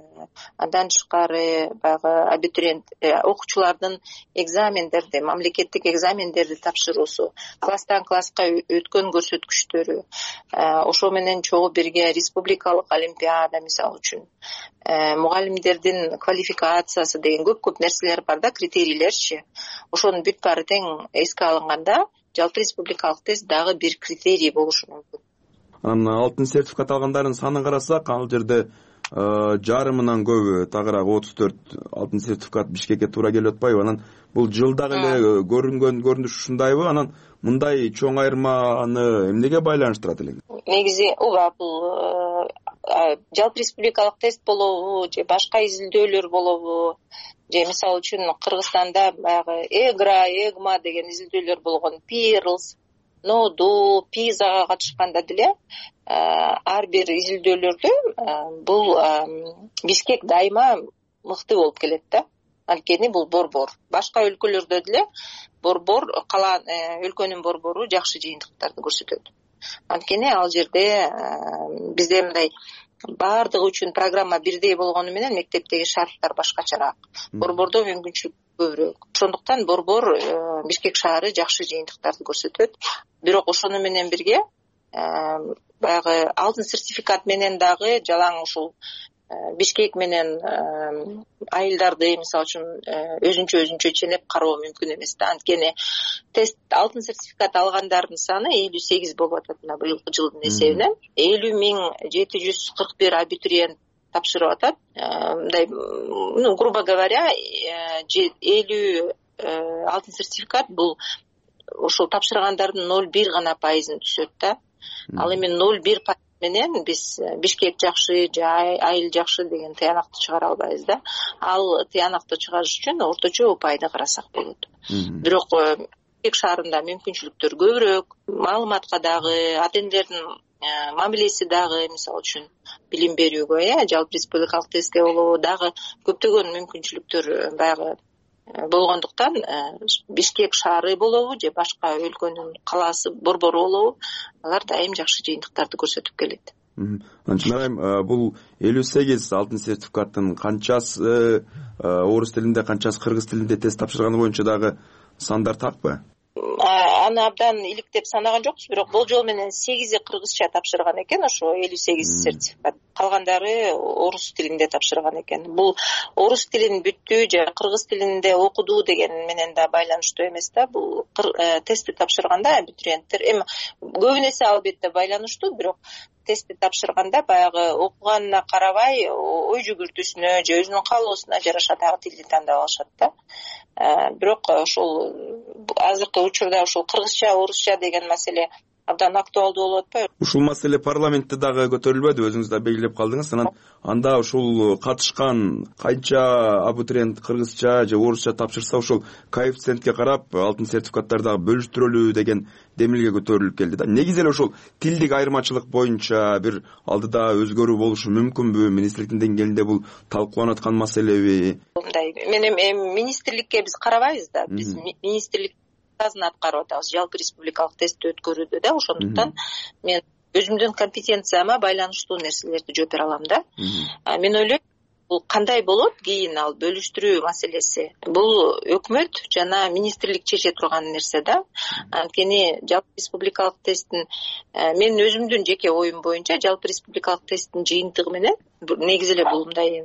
Андан тышкары баягы абитуриент окуучулардын экзамендерди, мамлекеттик экзамендерди тапшыруусу, класстан класска өткөн көрсөткүчтөрү, ошо менен чогуу бирге республикалык олимпиада мисалы үчүн, мугалимдердин квалификациясы деген көп-көп нерселер бар да, критерийлерчи. Ошонун бүт баары тең эске алынганда жалпы республикалык тест дагы бир критерий болушу мүмкүн. Анан алтын сертификат алгандардын санын карасак, ал жерде жарымынан көбү тагыраак отуз төрт алтын сертификат Бишкекке туура келип атпайбы? Анан бул жылдагы эле көрүнгөн көрүнүш ушундайбы? Анан мындай чоң айырманы эмнеге байланыштырат элең? Негизи ооба, бул жалпы республикалык тест болобу же башка изилдөөлөр болобу, же мисалы үчүн Кыргызстанда баягы эгра, эгма деген изилдөөлөр болгон, пирлс, ноду, пизага катышканда деле ар бир изилдөөлөрдө бул Бишкек дайыма мыкты болуп келет да. Анткени бул борбор. Башка өлкөлөрдө деле борбор, кала өлкөнүн борбору жакшы жыйынтыктарды көрсөтөт. Анткени ал жерде бизде мындай баардыгы үчүн программа бирдей болгону менен мектептеги шарттар башкачараак. Борбордо мүмкүнчүлүк көбүрөөк. Ошондуктан борбор Бишкек шаары жакшы жыйынтыктарды көрсөтөт. Бирок ошону менен бирге баягы алтын сертификат менен дагы жалаң ушул Бишкек менен айылдарды мисалы үчүн өзүнчө өзүнчө ченеп кароо мүмкүн эмес да. Анткени тест алтын сертификат алгандардын саны элүү сегиз болуп атат мына быйылкы жылдын эсебинен. элүү миң жети жүз кырк бир абитуриент тапшырып атат. Мындай, ну, грубо говоря, элүү алтын сертификат бул ошол тапшыргандардын ноль бир гана пайызын түшөт да. Ал эми ноль бир пайыз менен биз Бишкек жакшы, айыл жакшы деген тыянакты чыгара албайбыз да. Ал тыянакты чыгарыш үчүн орточо упайды карасак болот. Бирок Бишкек шаарында мүмкүнчүлүктөр көбүрөөк, маалыматка дагы, ата энелердин мамилеси дагы, мисалы үчүн билим берүүгө, э, жалпы республикалык тестке болобу дагы көптөгөн мүмкүнчүлүктөр баягы болгондуктан Бишкек шаары болобу же башка өлкөнүн калаасы, борбору болобу, алар дайым жакшы жыйынтыктарды көрсөтүп келет. Чынарайым, бул элүү сегиз алтын сертификаттын канчасы орус тилинде, канчасы кыргыз тилинде тест тапшырганы боюнча дагы сандар такпы? Аны абдан иликтеп санаган жокпуз, бирок болжол менен сегизи кыргызча тапшырган экен ошо элүү сегиз сертификат. Калгандары орус тилинде тапшырган экен. Бул орус тилин бүттү же кыргыз тилинде окуду деген менен да байланыштуу эмес да. Бул тестти тапшырганда абитуриенттер эми көбүнесе албетте байланыштуу, бирок тестти тапшырганда баягы окуганына карабай ой жүгүртүүсүнө же өзүнүн каалоосуна жараша дагы тилди тандап алышат да. Бирок ошол азыркы учурда ошол кыргызча, орусча деген маселе абдан актуалдуу болуп атпайбы? Ушул маселе парламентте дагы көтөрүлбөдү, өзүңүз да белгилеп калдыңыз. Анан анда ушул катышкан канча абитуриент кыргызча же орусча тапшырса, ошол коэффициентке карап алтын сертификаттарды дагы бөлүштүрөлүү деген демилге көтөрүлүп келди да. Негизи эле ошол тилдик айырмачылык боюнча бир алдыда өзгөрүү болушу мүмкүнбү? Министрликтин деңгээлинде бул талкууланып аткан маселеби? Мындай, мен эми министрликке биз карабайбыз да. Биз министрлик аткарып атабыз жалпы республикалык тестти өткөрүүдө да. Ошондуктан мен өзүмдүн компетенцияма байланыштуу нерселерди жооп бере алам да. Мен ойлойм, бул кандай болот кийин ал бөлүштүрүү маселеси. Бул өкмөт жана министрлик чече турган нерсе да. Анткени жалпы республикалык тесттин мен өзүмдүн жеке оюм боюнча жалпы республикалык тесттин жыйынтыгы менен негизи эле бул мындай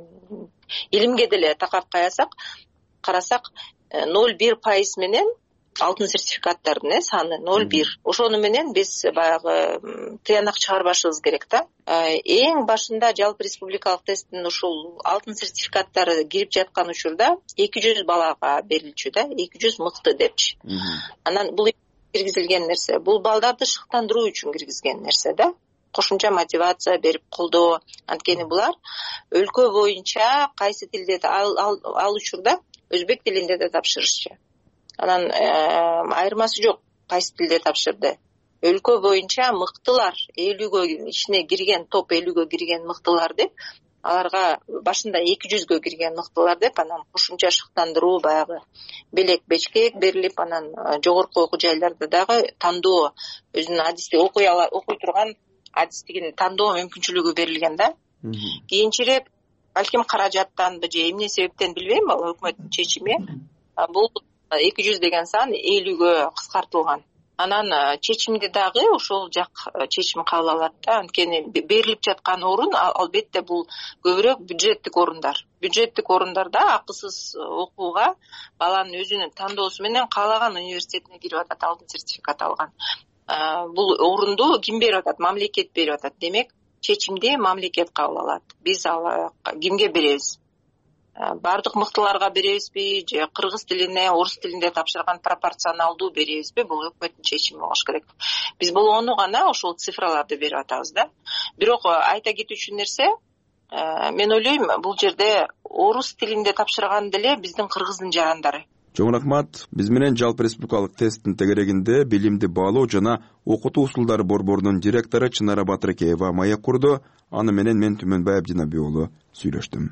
илимге деле такап каясак, карасак ноль бир пайыз менен алтын сертификаттардын саны ноль бир. Ошону менен биз баягы тыянак чыгарбашыбыз керек да. Эң башында жалпы республикалык тесттин ушул алтын сертификаттары кирип жаткан учурда эки жүз балага берилчү да, эки жүз мыкты депчи. Анан бул киргизилген нерсе, бул балдарды шыктандыруу үчүн киргизген нерсе да. Кошумча мотивация берип колдоо. Анткени булар өлкө боюнча кайсы тилде ал, ал, ал учурда өзбек тилинде да тапшырышчу. Анан айырмасы жок кайсы тилде тапшырды. Өлкө боюнча мыктылар, элүүгө ичине кирген, топ элүүгө кирген мыктылар деп, аларга башында эки жүзгө кирген мыктылар деп, анан кошумча шыктандыруу баягы белек бечкек берилип, анан жогорку окуу жайларда дагы тандоо, өзүнүн адисти окуй ала, окуй турган адистигин тандоо мүмкүнчүлүгү берилген да. Кийинчерээк балким каражаттанбы же эмне себептен билбейм, ал өкмөттүн чечими. Бул эки жүз деген сан элүүгө кыскартылган. Анан чечимди дагы ошол жак чечим кабыл алат да. Анткени берилип жаткан орун албетте бул көбүрөөк бюджеттик орундар. Бюджеттик орундарда акысыз окууга баланын өзүнүн тандоосу менен каалаган университетине кирип атат, алтын сертификат алган. Бул орунду ким берип атат? Мамлекет берип атат. Демек, чечимди мамлекет кабыл алат. Биз ал кимге беребиз? Бардык мыктыларга беребизби же кыргыз тилине, орус тилинде тапшырган пропорционалдуу беребизби? Бул өкмөттүн чечими болуш керек. Биз болгону гана ошол цифраларды берип атабыз да. Бирок айта кетүүчү нерсе, мен ойлойм, бул жерде орус тилинде тапшырган деле биздин кыргыздын жарандары. Чоң рахмат. Биз менен жалпы республикалык тесттин тегерегинде билимди баалоо жана окутуу усулдары борборунун директору Чынара Батыркеева маек курду. Аны менен мен Түмөнбай Абдинаби уулу сүйлөштүм.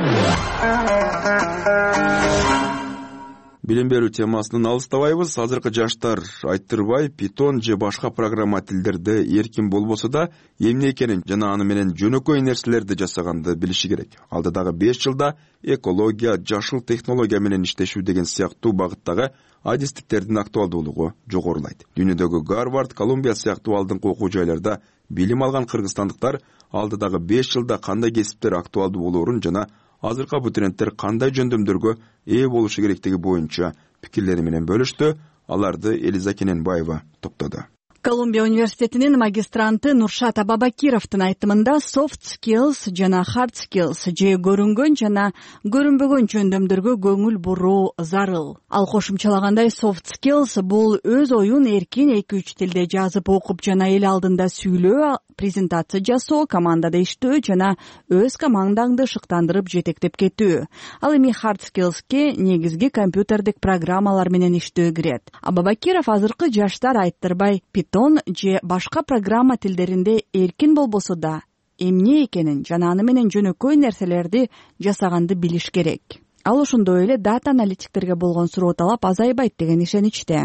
Билим берүү темасынан алыстабайбыз. Азыркы жаштар айттырбай, питон же башка программа тилдерде эркин болбосо да, эмне экенин жана аны менен жөнөкөй нерселерди жасаганды билиши керек. Алдыдагы беш жылда экология, жашыл технология менен иштешүү деген сыяктуу багыттагы адистиктердин актуалдуулугу жогорулайт. Дүйнөдөгү Гарвард, Колумбия сыяктуу алдыңкы окуу жайларда билим алган кыргызстандыктар алдыдагы беш жылда кандай кесиптер актуалдуу болоорун жана азыркы абитуриенттер кандай жөндөмдөргө ээ болушу керектиги боюнча пикирлери менен бөлүштү. Аларды Элиза Кененбаева топтоду. Колумбия университетинин магистранты Нуршат Абабакировдун айтымында soft skills жана hard skills же көрүнгөн жана көрүнбөгөн жөндөмдөргө көңүл буруу зарыл. Ал кошумчалагандай soft skills бул өз оюн эркин эки үч тилде жазып окуп жана эл алдында сүйлөө, презентация жасоо, командада иштөө жана өз командаңды шыктандырып жетектеп кетүү. Ал эми hard skillsке негизги компьютердик программалар менен иштөө кирет. Абабакиров азыркы жаштар айттырбай питон же башка программа тилдеринде эркин болбосо да, эмне экенин жана аны менен жөнөкөй нерселерди жасаганды билиш керек. Ал ошондой эле дата аналитиктерге болгон суроо талап азайбайт деген ишеничте.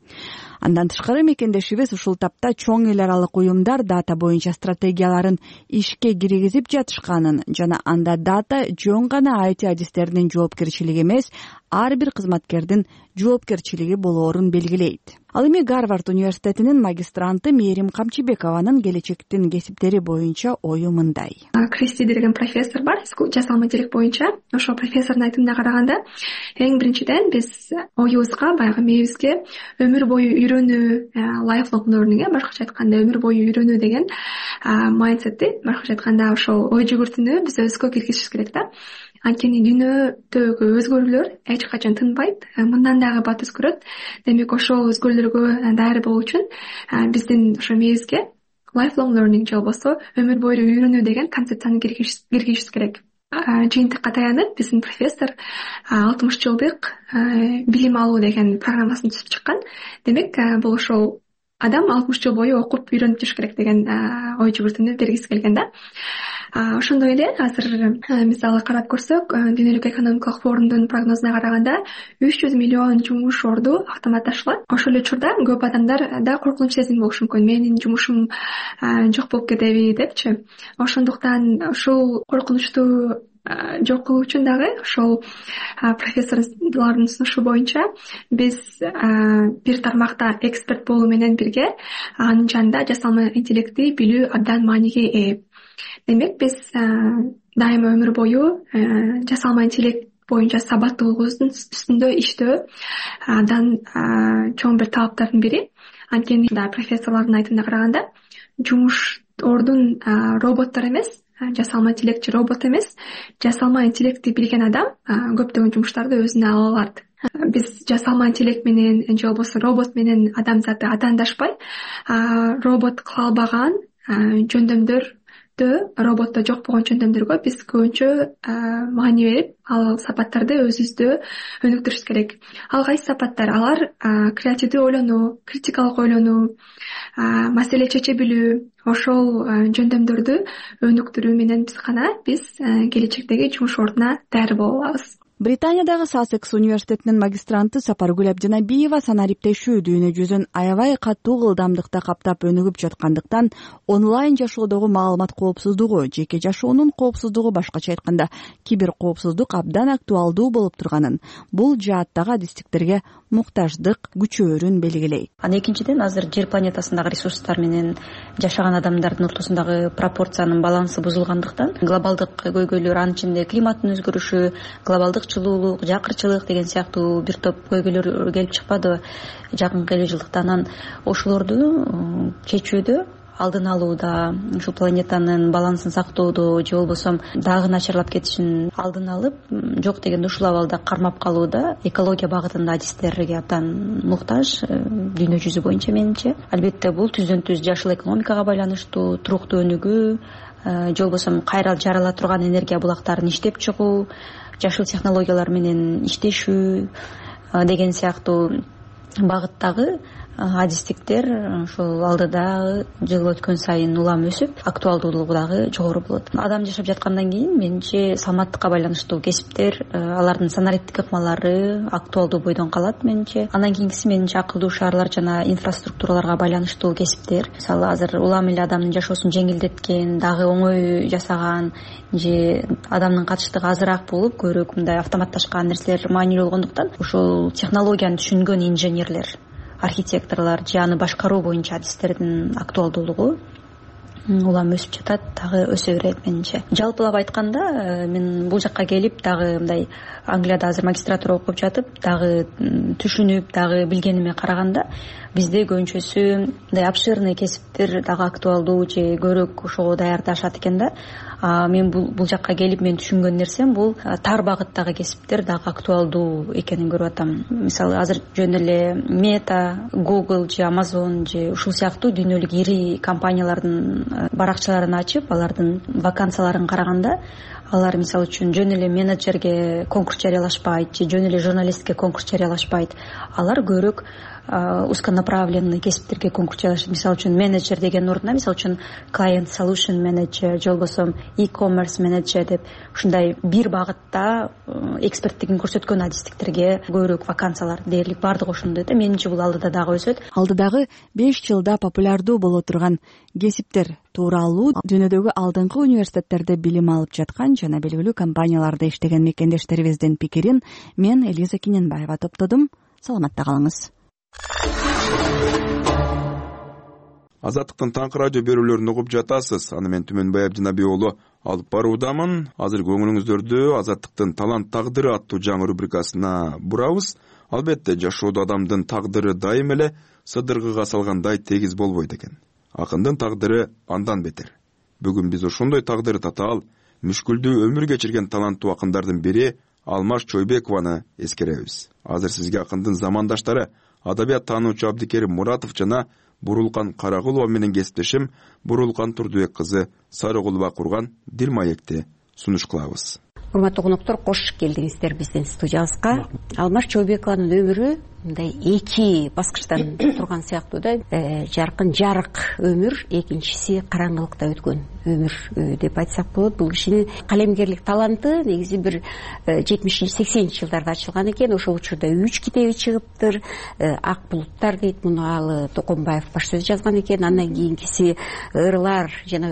Андан тышкары мекендешибиз ушул тапта чоң эл аралык уюмдар дата боюнча стратегияларын ишке киргизип жатышканын жана анда дата жөн гана ай ти адистеринин жоопкерчилиги эмес, ар бир кызматкердин жоопкерчилиги болоорун белгилейт. Ал эми Гарвард университетинин магистранты Мээрим Камчыбекованын келечектин кесиптери боюнча ою мындай. Кристи деген профессор бар, жасалма интеллект боюнча. Ошол профессордун айтымына караганда, эң биринчиден биз оюбузга, баягы мээбизге өмүр бою үйрөнүү, lifelong learning, башкача айтканда өмүр бою үйрөнүү деген майндсетти, башкача айтканда ошол ой жүгүртүүнү биз өзгө киргизишибиз керек да. Анткени дүйнөдөгү өзгөрүүлөр эч качан тынбайт, мындан дагы бат өзгөрөт. Демек ошол өзгөрүүлөргө даяр болуу үчүн биздин ошо мээбизге lifelong learning же болбосо өмүр бою үйрөнүү деген концепцияны киргизишибиз керек. Жыйынтыкка таянып биздин профессор алтымыш жылдык билим алуу деген программасын түзүп чыккан. Демек бул ошол адам алтымыш жыл бою окуп үйрөнүп жүрүш керек деген ой жүгүртүүнү бергиси келген да. Ошондой эле азыр мисалы карап көрсөк, Дүйнөлүк экономикалык форумдун прогнозуна караганда үч жүз миллион жумуш орду автоматташылат. Ошол эле учурда көп адамдар да коркунуч сезим болушу мүмкүн. Менин жумушум жок болуп кетеби депчи. Ошондуктан ушул коркунучту жок кылуу үчүн дагы ошол профессорлордун сунушу боюнча биз бир тармакта эксперт болуу менен бирге анын жанында жасалма интеллектти билүү абдан мааниге ээ. Демек биз дайыма өмүр бою жасалма интеллект боюнча сабаттуулугубуздун үстүндө иштөө андан чоң бир талаптардын бири. Анткени профессорлордун айтымына караганда жумуш ордун роботтор эмес, жасалма интеллектчи робот эмес, жасалма интеллектти билген адам көптөгөн жумуштарды өзүнө ала алат. Биз жасалма интеллект менен же болбосо робот менен адамзатты атаандашпай, робот кыла албаган жөндөмдөр роботто жок болгон жөндөмдөргө биз көбүнчө маани берип, ал сапаттарды өзүбүздө өнүктүрүш керек. Ал кайсы сапаттар? Алар креативдүү ойлонуу, критикалык ойлонуу, маселе чече билүү, ошол жөндөмдөрдү өнүктүрүү менен биз гана биз келечектеги жумуш ордуна даяр боло алабыз. Британиядагы Сассекс университетинин магистранты Сапаргүл Абдинабиева санариптешүү дүйнө жүзүн аябай катуу ылдамдыкта каптап өнүгүп жаткандыктан онлайн жашоодогу маалымат коопсуздугу, жеке жашоонун коопсуздугу, башкача айтканда кибер коопсуздук абдан актуалдуу болуп турганын, бул жааттагы адистиктерге муктаждык күчөөрүн белгилейт. Анан экинчиден азыр жер планетасындагы ресурстар менен жашаган адамдардын ортосундагы пропорциянын балансы бузулгандыктан глобалдык көйгөйлөр, анын ичинде климаттын өзгөрүшү, глобалдык жылуулук, жакырчылык деген сыяктуу бир топ көйгөйлөр келип чыкпадыбы жакынкы элүү жылдыкта. Анан ошолорду чечүүдө алдын алууда, ушул планетанын балансын сактоодо же болбосо дагы начарлап кетишин алдын алып, жок дегенде ушул абалда кармап калууда экология багытында адистерге абдан муктаж дүйнө жүзү боюнча менимче. Албетте бул түздөн түз жашыл экономикага байланыштуу, туруктуу өнүгүү, же болбосо кайра жарала турган энергия булактарын иштеп чыгуу, жашыл технологиялар менен иштешүү деген сыяктуу багыттагы адистиктер ушул алдыдагы жыл өткөн сайын улам өсүп, актуалдуулугу дагы жогору болот. Адам жашап жаткандан кийин менимче саламаттыкка байланыштуу кесиптер, алардын санариптик ыкмалары актуалдуу бойдон калат менимче. Андан кийинкиси менимче акылдуу шаарлар жана инфраструктураларга байланыштуу кесиптер. Мисалы азыр улам эле адамдын жашоосун жеңилдеткен, дагы оңой жасаган же адамдын катыштыгы азыраак болуп, көбүрөөк мындай автоматташкан нерселер маанилүү болгондуктан ушул технологияны түшүнгөн инженерлер, архитекторлор же аны башкаруу боюнча адистердин актуалдуулугу улам өсүп жатат, дагы өсө берет менимче. Жалпылап айтканда, мен бул жакка келип дагы мындай Англияда азыр магистратура окуп жатып, дагы түшүнүп, дагы билгениме караганда, бизде көбүнчөсү мындай обширный кесиптер дагы актуалдуу же көбүрөөк ошого даярдашат экен да. Мен бул жакка келип мен түшүнгөн нерсем бул тар багыттагы кесиптер дагы актуалдуу экенин көрүп атам. Мисалы азыр жөн эле Meta, Google же Amazon же ушул сыяктуу дүйнөлүк ири компаниялардын баракчаларын ачып, алардын вакансияларын караганда, алар мисалы үчүн жөн эле менеджерге конкурс жарыялашпайт же жөн эле журналистке конкурс жарыялашпайт. Алар көбүрөөк узконаправленный кесиптерге конкурс жарыялашат. Мисалы үчүн менеджер деген ордуна, мисалы үчүн client solution manager же болбосо e-commerce manager деп ушундай бир багытта эксперттигин көрсөткөн адистиктерге көбүрөөк вакансиялар дээрлик бардыгы ошондой да. Менимче бул алдыда дагы өсөт. Алдыдагы беш жылда популярдуу боло турган кесиптер тууралуу дүйнөдөгү алдыңкы университеттерде билим алып жаткан жана белгилүү компанияларда иштеген мекендештерибиздин пикирин мен Элиза Киненбаева топтодум. Саламатта калыңыз. Азаттыктын таңкы радио берүүлөрүн угуп жатасыз. Аны мен Түмөнбай Абдинаби уулу алып баруудамын. Азыр көңүлүңүздөрдү Азаттыктын талант тагдыры аттуу жаңы рубрикасына бурабыз. Албетте жашоодо адамдын тагдыры дайым эле сыдыргыга салгандай тегиз болбойт экен. Акындын тагдыры андан бетер. Бүгүн биз ошондой тагдыры татаал, мүшкүлдүү өмүр кечирген таланттуу акындардын бири Алмаш Чойбекованы эскеребиз. Азыр сизге акындын замандаштары адабият таануучу Абдикерим Муратов жана Бурулкан Карагулова менен кесиптешим Бурулкан Турдубек кызы Сарыгулова курган дил маекти сунуш кылабыз. Урматтуу коноктор, кош келдиңиздер биздин студиябызга. Алмаш Чойбекованын өмүрү мындай эки баскычтан турган сыяктуу да. Жаркын жарык өмүр, экинчиси караңгылыкта өткөн өмүр деп айтсак болот. Бул кишинин калемгерлик таланты негизи бир жетимишинчи сексенинчи жылдарда ачылган экен. Ошол учурда үч китеби чыгыптыр. Ак булуттар дейт, муну ал Токомбаев баш сөз жазган экен. Андан кийинкиси Ырлар жана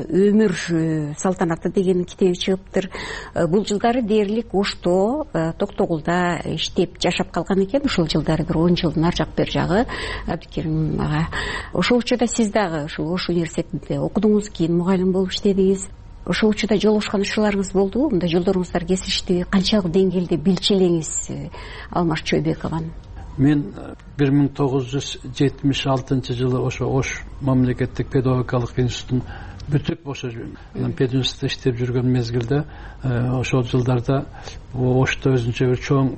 өмүр салтанаты деген китеби чыгыптыр. Бул жылдары дээрлик Ошто, Токтогулда иштеп жашап калган экен. Ошол жылдары бир он жылдын ар жак бер жагы Абдикерим ага. Ошол учурда сиз дагы ушул Ош университетинде окудуңуз, кийин мугалим болуп иштедиңиз. Ошол учурда жолугушкан учурларыңыз болдубу? Мындай жолдоруңуздар кесиштиби? Канчалык деңгээлде билчү элеңиз Алмаш Чойбекованы? Мен бир миң тогуз жүз жетимиш алтынчы жылы ошо Ош мамлекеттик педагогикалык институтун бүтүп ошо пединститутта иштеп жүргөн мезгилде, ошол жылдарда Ошто өзүнчө бир чоң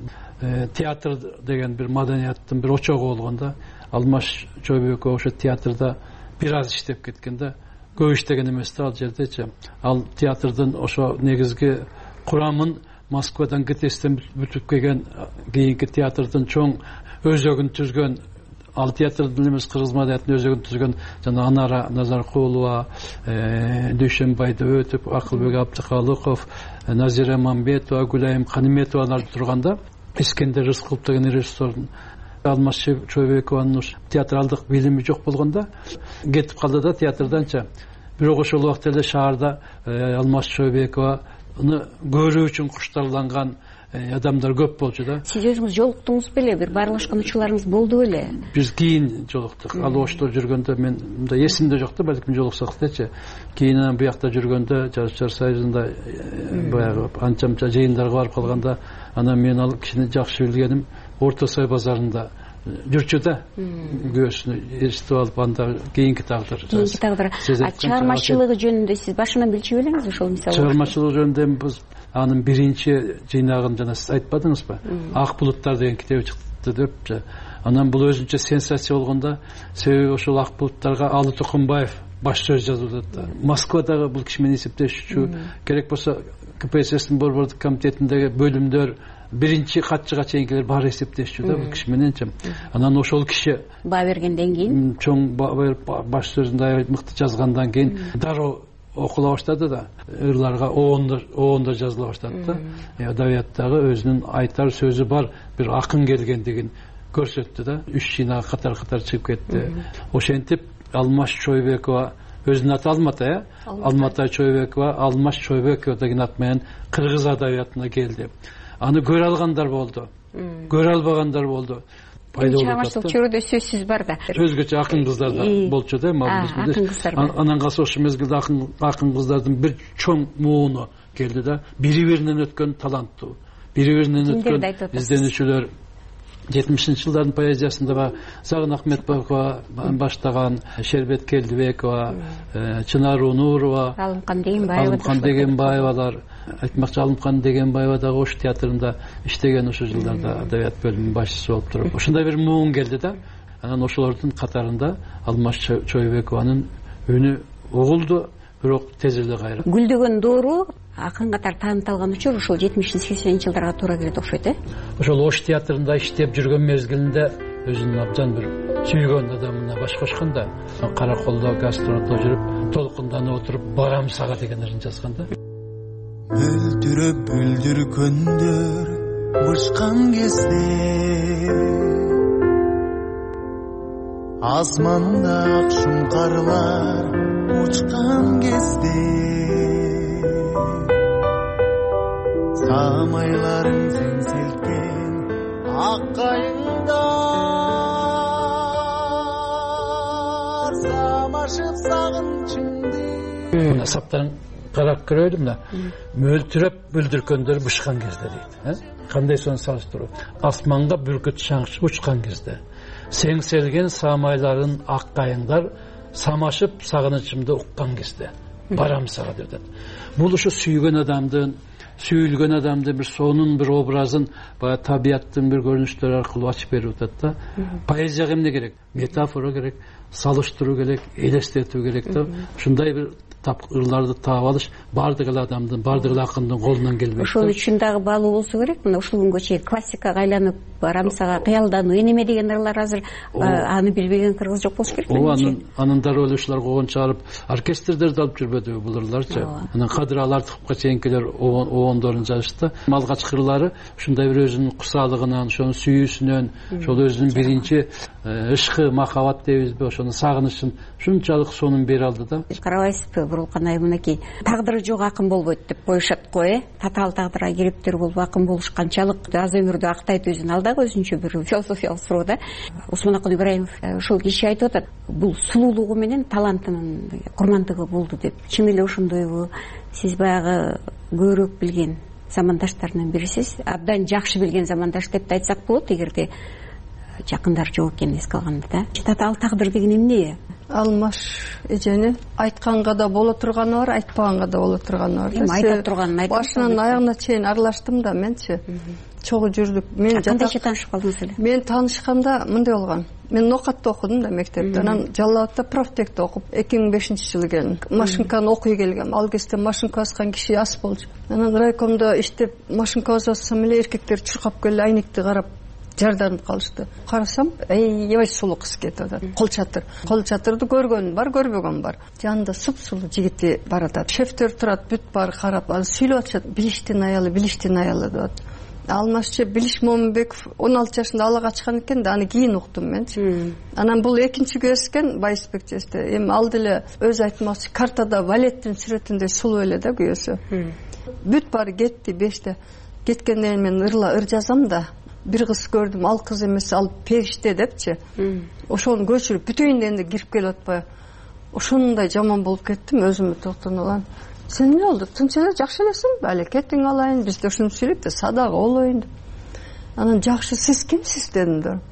театр деген бир маданияттын бир очогу болгон да. Алмаш Чойбеков ошо театрда бир аз иштеп кеткен да. Көп иштеген эмес да ал жердечи. Ал театрдын ошо негизги курамын Москвадан ГТСтен бүтүп келген кийинки театрдын чоң өзөгүн түзгөн, ал театрдын эмес кыргыз маданиятынын өзөгүн түзгөн жана Анара Назаркулова, Дүйшөнбайды өтүп, Акылбек Абдыкалыков, Назира Мамбетова, Гүлайым Каниметовалар турганда, Искендер Рыскулов деген режиссердун Алмаш Чойбекованын театралдык билими жок болгондо кетип калды да театрданча. Бирок ошол убакта эле шаарда Алмаш Чойбекованы көрүү үчүн куштарланган адамдар көп болчу да. Сиз өзүңүз жолуктуңуз беле? Бир баарлашкан учурларыңыз болду беле? Биз кийин жолуктук. Ал Ошто жүргөндө мен мындай эсимде жок да, балким жолуксак дечи. Кийин буякта жүргөндө Жазушчар союзунда баягы анча-мынча жыйындарга барып калганда, анан мен ал кишини жакшы билгеним Орто Сой базарында жүрчү да күйөөсүнү эстип алып анда кийинки тагдыр кийинки тагдыр чыгармачылыгы жөнүндө сиз башынан билчү белеңиз ошол мисалы чыгармачылыгы жөнүндө биз анын биринчи жыйнагын жана сиз айтпадыңызбы ак булуттар деген китеби чыкты деп анан бул өзүнчө сенсация болгондо себеби ошол ак булуттарга Алы Тукумбаев баш сөз жазып атат Москвадагы бул киши менен эсептешүүчү керек болсо КПССтин борбордук комитетиндеги бөлүмдөр биринчи катчыга чейинкилер баары эсептешчү да бул киши мененчи анан ошол киши баа бергенден кийин чоң баа берип баш сөзүндө аябай мыкты жазгандан кийин дароо окула баштады да ырларга оондо жазыла баштады да адабияттагы өзүнүн айтар сөзү бар бир акын келгендигин көрсөттү да үч жыйнак катар катар чыгып кетти ошентип Алмаз Чойбекова өзүнүн аты Алмата э Алмата Чойбекова Алмаз Чойбекова деген ат менен кыргыз адабиятына келди аны көрө алгандар болду көрө албагандар болду пайда болуп атат чыгармачылык чөйрөдө сөзсүз бар да өзгөчө акын кыздар да болчу да анан калса ошол мезгилде акын кыздардын бир чоң мууну келди да бири биринен өткөн таланттуу бири биринен өткөн изденүүчүлөр жетимишинчи жылдардын поэзиясында баягы Сагын Ахметбекова баштаган Шербет Келдибекова Чынар Унурова Алымкан Дегенбаева Алымкан Дегенбаевалар айтмакчы Алымкан Дегенбаева дагы Ош театрында иштеген ошол жылдарда адабият бөлүмүнүн башчысы болуп туруп ошондой бир муун келди да анан ошолордун катарында Алмаз Чойбекованын үнү угулду бирок тез эле кайра Гүлдөгөн доору акын катары таанытылган үчүн ошол жетимишинчи сексенинчи жылдарга туура келет окшойт э ошол Ош театрында иштеп жүргөн мезгилинде өзүнүн абдан бир сүйгөн адамына баш кошкон да Караколдо гастролдо жүрүп толкунданып отуруп барам сага деген ырын жазган да өлтүрөп бүлдүргөндөр бышкан кезде асманда ак шуңкарлар учкан кезде самайларың сен селткен ак кайыңдар самашып сагынчыңды мына саптарын карап көрөлү мына мөлтүрөп бүлдүргөндөр бышкан кезде дейт кандай сону салыштыруу асманга бүркүт шаңчы учкан кезде сеңселген самайларын ак кайыңдар самашып сагынычымды уккан кезде барам сага деп атат бул ушу сүйгөн адамдын сүйүлгөн адамдын бир сонун бир образын баягы табияттын бир көрүнүштөрү аркылуу ачып берип атат да поэзияга эмне керек метафора керек салыштыруу керек элестетүү керек да ушундай бир ырларды таап алыш баардык эле адамдын баардык эле акындын колунан келбейт ошол үчүн дагы баалуу болсо керек мына ушул күнгө чейин классикага айланып барам сага кыялдануу энеме деген ырлар азыр аны билбеген кыргыз жок болуш керек ооба анын дароо эле ушулар койгон чыгарып оркестрдерди алып жүрбөдүбү бул ырларчы анан Кадыр Алартыповго чейинкилер оондорун жазышты алгачкы ырлары ушундай бир өзүнүн кусалыгынан ошонун сүйүүсүнөн ошол өзүнүн биринчи ышкы махабат дейбизби ошонун сагынычын ушунчалык сонун бере алды да карабайсызбы Бурулкан айы мынакей тагдыры жок акын болбойт деп коюшат го э татаал тагдырга кириптер болуп акын болуш канчалык аз өмүрдү актайт өзүн ал дагы өзүнчө бир философиялык суроо да Усманакул Ибраимов ошол киши айтып атат бул сулуулугу менен талантынын курмандыгы болду деп чын эле ошондойбу сиз баягы көбүрөөк билген замандаштарынан бирисиз абдан жакшы билген замандаш деп да айтсак болот эгерде жакындар жок экенин эске алганда да татаал тагдыр деген эмне Алмаш эжени айтканга да боло турганы бар айтпаганга да боло турганы бар эми айта турганын айтып башынан аягына чейин аралаштым да менчи чогуу жүрдүк мен кандайча таанышып калдыңыз эле мен таанышканда мындай болгон мен нокатта окудум да мектепте анан Жалал абадта профтекте окуп эки миң бешинчи жылы келдим машинканы окуй келгем ал кезде машинка баскан киши аз болчу анан райкомдо иштеп машинка бассам эле эркектер чуркап келип айникти карап жарданып калышты карасам аябай сулуу кыз кетип атат кол чатыр кол чатырды көргөн бар көрбөгөн бар жанында супсулуу жигити бар атат шефтер турат бүт баары карап анан сүйлөп атышат билиштин аялы билиштин аялы деп атат Алмазчы Билиш Момунбеков он алты жашында ала качкан экен да аны кийин уктум менчи анан бул экинчи күйөөсү экен Байысбек жесте эми ал деле өзү айтмакчы картада валеттин сүрөтүндөй сулуу эле да күйөөсү бүт баары кетти беште кеткенден кийин мен ырла ыр жазам да бир кыз көрдүм ал кыз эмес ал периште депчи ошону көчүрүп бүтөйүн дегенде кирип келип атпайбы ошондой жаман болуп кеттим өзүмө токтонуп алам сен эмне болду тынч эле жакшы элесиңби але кетиң алайын бизде ушинтип сүйлөйт да садагы болоюн деп анан жакшы сиз кимсиз дедим да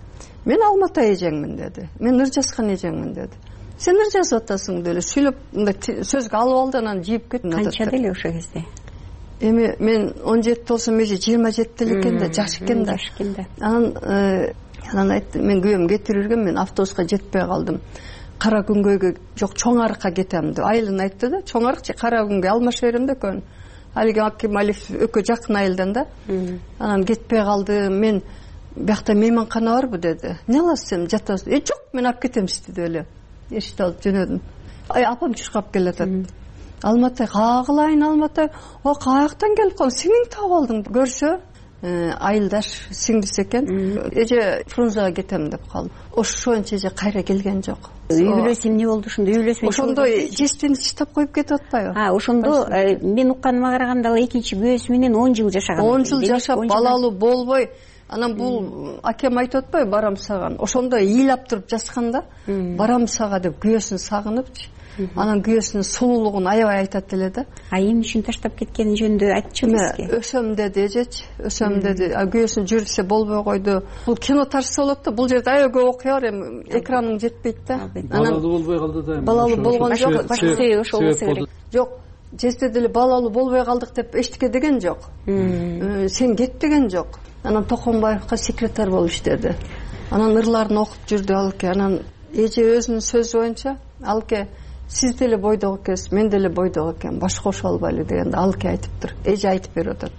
мен Алматы эжеңмин деди, мен Ыржаскан эжеңмин деди. Сен ыр жазып атасың деле сүйлөп мындай сөзгө алып алды, анан жийип кетти. Канча деле ошол кезде? Эми мен он жети болсом эже жыйырма жетиде экен да, жаш экен да. Анан анан айтты, мен күйөөм кетирип жүргөн, мен автобуска жетпей калдым. Кара күнгөйгө жок, Чоң Арыкка кетем деп. Айылын айтты да, Чоң Арык же Кара күнгөй алмаша берем да экөөнү. Алиги Аким Алиев экөө жакын айылдан да. Анан кетпей калды. Мен биякта мейманкана барбы деди. Не аласыз сен, жатасыз? Э жок, мен алып кетем сизди деле. Эшикти алып жөнөдүм. Ай апам чуркап келатат. Алматы кагылайын, Алматы. О, каяктан келип калдың? Сиңиң таап алдың. Көрсө, айылдаш сиңдиси экен. Эже Фрунзага кетем деп калдым. Ошончо эже кайра келген жок. Үй бүлөсү эмне болду ошондо? Үй бүлөсү ошондо жестени чыштап коюп кетип атпайбы? А, ошондо мен укканыма караганда ал экинчи күйөөсү менен он жыл жашаган. он жыл жашап балалуу болбой, анан бул акем айтып атпайбы, барам саган. Ошондо ыйлап туруп жазганда, барам сага деп күйөөсүн сагынып, анан күйөөсүнүн сулуулугун аябай айтат эле да. А эмне үчүн таштап кеткени жөнүндө айтчу бизге. Өсөм деди эжечи, өсөм деди. Күйөөсүн жүрүпсе болбой койду. Бул кино тарса болот да, бул жерде аябай көп окуя бар, эми экраның жетпейт да. Балалуу болбой калды да. Балалуу болгон жок, башка себеби ошол болсо керек. Жок, жесте деле балалуу болбой калдык деп эчтеке деген жок. Сен кет деген жок. Анан Токонбаевка секретарь болуп иштеди. Анан ырларын окуп жүрдү алке. Анан эже өзүнүн сөзү боюнча, алке сиз деле бойдок экенсиз, мен деле бойдок экенмин, баш кошо албайлы дегенде алке айтыптыр. Эже айтып берип атат.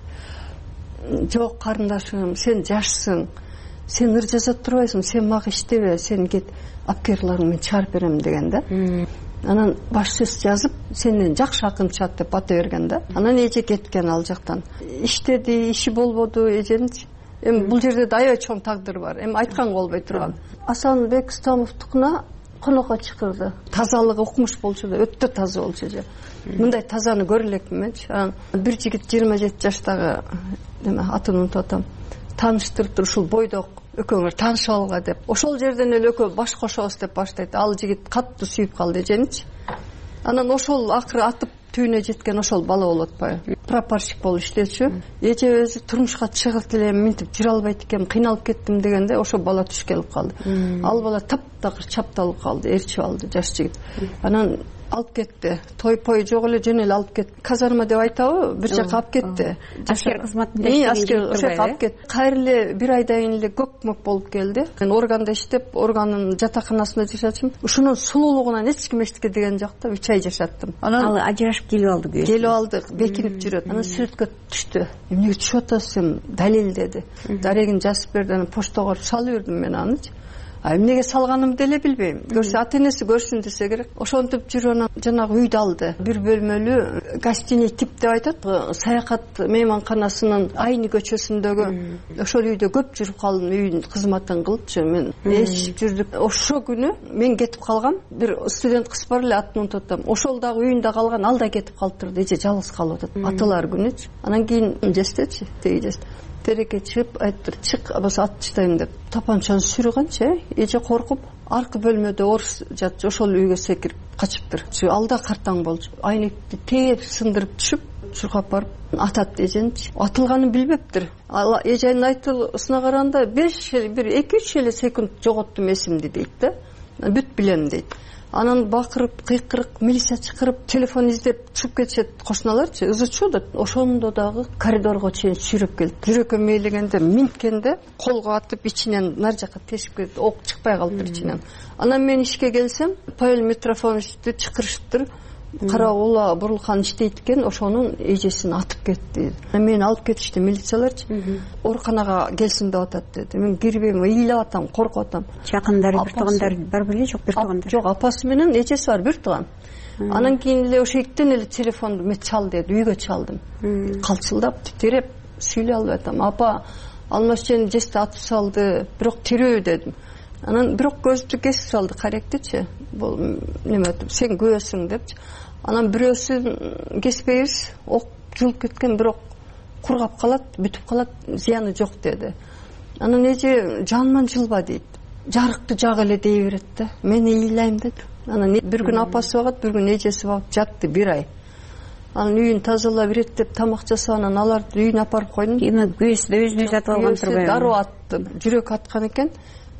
Жок карындашым, сен жашсың. Сен ыр жаза турбайсың, сен мага иштебе, сен кет, апкерларыңды мен чыгарып берем деген да. Анан баш сөз жазып, сенден жакшы акын чыгат деп бата берген да. Анан эже кеткен ал жактан. Иштеди, иши болбоду эженин. Эми бул жерде да аябай чоң тагдыр бар. Эми айтканга болбой турган. Асанбек Стамовдукуна конокко чакырды. Тазалыгы окумуш болчу да, өтө таза болчу эже. Мындай тазаны көрө элекмин менчи. Анан бир жигит жыйырма жети жаштагы неме атын унутуп атам. Тааныштырып туруп, ушул бойдок экөөңөр таанышып алга деп. Ошол жерден эле экөө баш кошобуз деп баштайт. Ал жигит катты сүйүп калды эженичи. Анан ошол акыры атып түйүнө жеткен ошол бала болуп атпайбы? Прапорщик болуп иштечү. Эже өзү турмушка чыгып элем, минтип жүрө албайт экенмин, кыйналып кеттим дегенде ошол бала түш келип калды. Ал бала таптакыр чапталып калды, ээрчип алды жаш жигит. Анан алып кетти. Той пой жок эле жөн эле алып кетти. Казарма деп айтабы, бир жака алып кетти. Аскер кызматында иштеген жигит алып кетти. Кайра эле бир айдан кийин эле көк-мөк болуп келди. Мен органда иштеп, органдын жатаканасында жашачым. Ушунун сулуулугунан эч ким эчтеке деген жок да, үч ай жашаттым. Анан ал ажырашып келип алды күйөөсү. Келип алды, бекинип жүрөт. Анан сүрөткө түштү. Эмнеге түшүп атасыз сен? Далил деди. Дарегин жазып берди, анан поштага салып бердим мен аны. А эмнеге салганымды деле билбейм. Көрсө ата энеси көрсүн десе керек. Ошентип жүрүп анан жанагы үйдү алды. Бир бөлмөлүү гостиный тип деп айтат. Саякат мейманканасынын Айны көчөсүндөгү ошол үйдө көп жүрүп калдым. Үйдүн кызматын кылыпчы мен. Эшип жүрдүк. Ошо күнү мен кетип калгам. Бир студент кыз бар эле, атын унутуп атам. Ошол дагы үйүндө калган, ал да кетип калыптыр. Эже жалгыз калып атат. Аталар күнүчү. Анан кийин жестечи, теги жест. Тереке чыгып айттыр, чык, абасы ат чытайм деп. Тапанчаны сүйрөгөнчө эже коркуп, аркы бөлмөдө орус жатчу, ошол үйгө секирип качыптыр. Алда картаң болчу. Айнекти тээп сындырып түшүп, чуркап барып атат эженчи. Атылганын билбептир. Ал эженин айтылысына караганда беш бир эки үч эле секунд жоготтум эсимди дейт да. Бүт билем дейт. Анан бакырып, кыйкырып, милиция чакырып, телефон издеп чыгып кетишет кошуналарчы. Ызычуу да ошондо дагы коридорго чейин сүйрөп келди. Жүрөккө мейлегенде, минткенде колго атып ичинен нар жака тешип кетти. Ок чыкпай калды ичинен. Анан мен ишке келсем, Павел Митрофановичти чакырышыптыр. Кара ула Бурлхан иштейт экен, ошонун эжесин атып кетти. Мени алып кетишти милицияларчы. Ооруканага келсин деп атат деди. Мен кирбейм, ыйлап атам, коркуп атам. Жакындары, бир туугандар бар беле, жок бир туугандар? Жок, апасы менен эжеси бар, бир тууган. Анан кийин эле ошо эктен эле телефонду мен чал деди, үйгө чалдым. Калчылдап, титиреп, сүйлөй албай атам. Апа, Алмаз жени жесте атып салды, бирок тирүү дедим. Анан бирок көздү кесип салды, каректичи. Бул неме айтып, сен күйөөсүң депчи. Анан бирөөсүн кеспейбиз, ок жылып кеткен, бирок кургап калат, бүтүп калат, зыяны жок деди. Анан эже жанман жылба дейт. Жарыкты жак эле дей берет да. Мен ыйлайм деди. Анан бир күн апасы багат, бир күн эжеси багып жатты бир ай. Анан үйүн тазалап иреттеп тамак жасап, анан аларды үйүнө апарып койдум. Эми күйөөсү да өзүнө жатып алган турбайбы? Дароо атты, жүрөк аткан экен.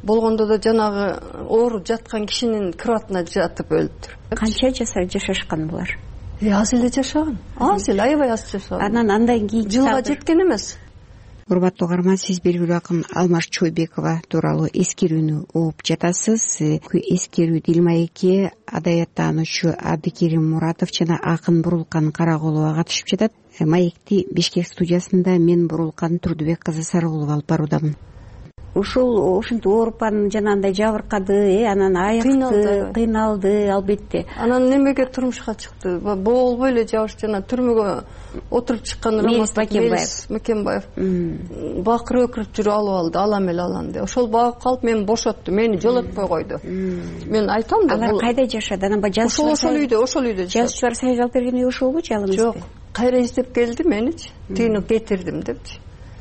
болгондо да жанагы оору жаткан кишинин кроватына жатып өлүптүр. Канча жашар жашашкан булар? Аз эле жашаган. Аз эле, аябай аз жашаган. Анан андан кийин жылга жеткен эмес. Урматтуу угарман, сиз белгилүү акын Алмаз Чойбекова тууралуу эскерүүнү угуп жатасыз. Эскерүү Дилмаекке адабияттануучу Абдикерим Муратов жана акын Бурулкан Каракулова катышып жатат. Маекти Бишкек студиясында мен Бурулкан Турдубек кызы Сарыгулова алып баруудамын. Ушул ушинтип ооруп анан жанагындай жабыркады, э анан аякты, кыйналды албетте. Анан немеге турмушка чыкты? Болбой эле жабыш жана түрмөгө отуруп чыккан Рамазан Мекенбаев бакыр өкүрүп жүрүп алып алды, алам эле алам деп. Ошол багып калып мени бошотту, мени жолотпой койду. Мен айтам да, алар кайда жашады? Анан ошол ошол үйдө, ошол үйдө жашады. Жазуучулар союзу алып берген үй ошолбу, жалыңызбы? Жок, кайра издеп келди меничи, түйүнү кетирдим депчи.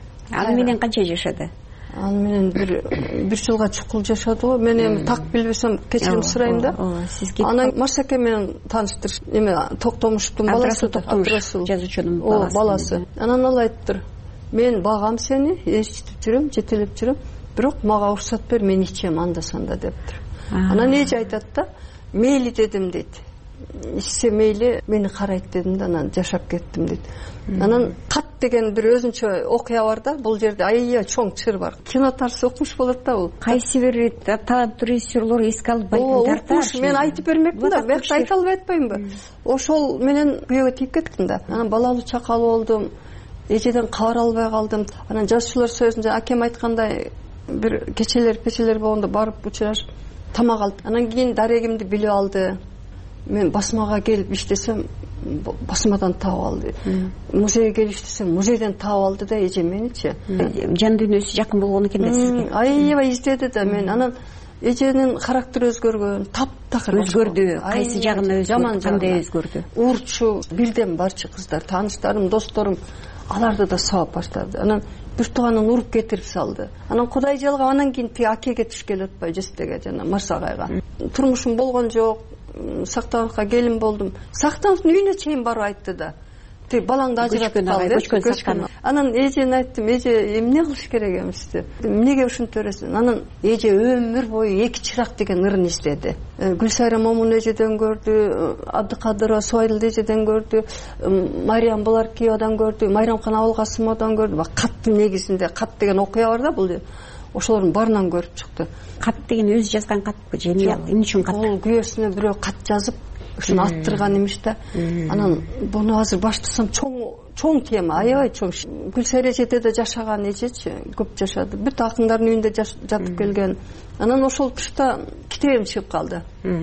Ал менен канча жашады? Ал менен бир бир жылга чукул жашады го. Мен эми так билбесем кечирим сурайм да. Анан Марсаке менен тааныштыр. Эме Токтомушевдун баласы, Токтомушев жазуучунун баласы. баласы. Анан ал айттыр: "Мен багам сени, эчитип жүрөм, жетелеп жүрөм, бирок мага уруксат бер, мен ичем анда санда" дептир. Анан эже айтат да: "Мейли дедим" дейт. "Ичсе мейли, мени карайт" дедим да, анан жашап кеттим дейт. Анан кат деген бир өзүнчө окуя бар да, бул жерде аябай чоң чыр бар. Кино тарсы окумуш болот да бул. Кайсы бир таланттуу режиссерлор эске алып айтып, мен айтып бермекмин да, бирок айта албай атпаймынбы? Ошол менен күйөөгө тийип кеттим да. Анан балалуу чакалуу болдум. Эжеден кабар албай калдым. Анан жазуучулар союзунда акем айткандай бир кечелер, кечелер болгондо барып учурашып тамак алды. Анан кийин дарегимди билип алды. Мен басмага келип иштесем, басмадан таап алды. Музейге келип иштесем, музейден таап алды да эже меничи. Жан дүйнөсү жакын болгон экен да сизге. Аябай издеди да мен. Анан эженин характери өзгөргөн, таптакыр өзгөрдү. Кайсы жагына өзгөрдү? Кандай өзгөрдү? Урчу, бирден барчы кыздар, тааныштарым, досторум аларды да сабап баштады. Анан бир тууганын уруп кетирип салды. Анан Кудай жалгап, анан кийин тиги акеге түшкеле атпай, жестеге жана Марсагайга. Турмушум болгон жок. Сактановка келин болдум. Сактановдун үйүнө чейин барып айтты да. Тиги балаңды ажыратып калды. Анан эжене айттым: "Эже, эмне кылыш керек эмес?" деп. "Эмнеге ушинтип бересиң?" Анан эже өмүр бою эки чырак деген ырын издеди. Гүлсайра Момун эжеден көрдү, Абдыкадырова Суайдыл эжеден көрдү, Мариям Буларкиевадан көрдү, Майрамкан Абылкасымовдон көрдү. Каттын негизинде кат деген окуя бар да бул. Ошолордун баарынан көрүп чыкты. Кат деген өзү жазган катпы же эмне үчүн кат? Бул күйөөсүнө бирөө кат жазып, ушуну аттырган имиш да. Анан буну азыр баштасам чоң чоң тема, аябай чоң. Гүлсайра эжеде да жашаган эжечи, көп жашады. Бүт акындардын үйүндө жатып келген. Анан ошол тушта китебим чыгып калды.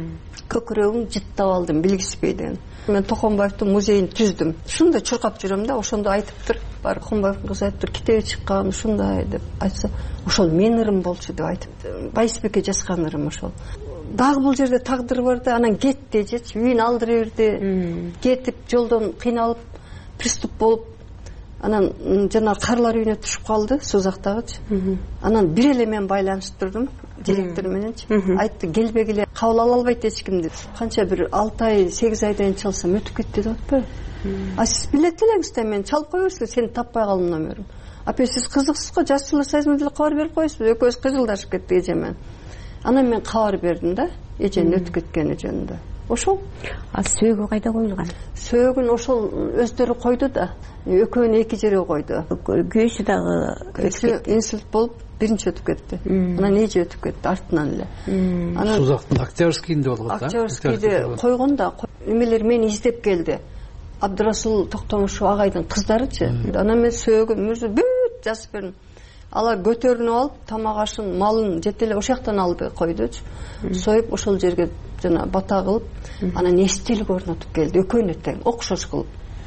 Көкүрөгүң жыттап алдым, билгиспей деген. Мен Токомбаевдин музейин түздүм. Ушундай чуркап жүрөм да, ошондо айтыптыр. Бар Токомбаевдин кызы айтыптыр, китеби чыккан, ушундай деп айтса, ошол мен ырым болчу деп айтыптыр. Байсбекке жазган ырым ошол. Дагы бул жерде тагдыр бар да, анан кетти эжечи, үйүн алдыра берди. Кетип жолдон кыйналып, приступ болуп, анан жана карлар үйүнө түшүп калды, Сузактагычы. Анан бир эле мен байланыштырдым директор мененчи. Айтты: "Келбегиле, кабыл ала албайт эч ким" деп. Канча бир алты ай, сегиз айдан чалсам өтүп кетти деп атпайбы? А сиз билет элеңиз да, мен чалып кой берсиңер, сени таппай калдым номерин. Апа, сиз кызыксыз го, Жашчылар союзуна деле кабар берип коесузбу? Экөөбүз кыжылдашып кеттик эже менен. Анан мен кабар бердим да, эженин өтүп кеткени жөнүндө. Ошол. А сөөгү кайда коюлган? Сөөгүн ошол өздөрү койду да. Экөөнү эки жерге койду. Күйөөсү дагы инсульт болуп биринчи өтүп кетти. Анан эже өтүп кетти артынан эле. Анан Сузактын Октябрьскийинде болгон да. Октябрьскийде койгон да, эмелер мени издеп келди. Абдырасул Токтомушев агайдын кыздарычы. Анан мен сөөгүн өзү бүт жазып бердим. Алар көтөрүнүп алып, тамак ашын, малын жетелеп ошол жактан алып койдучу. Союп ошол жерге жана бата кылып, анан эстелик орнотуп келди. Экөөнү тең окшош кылып.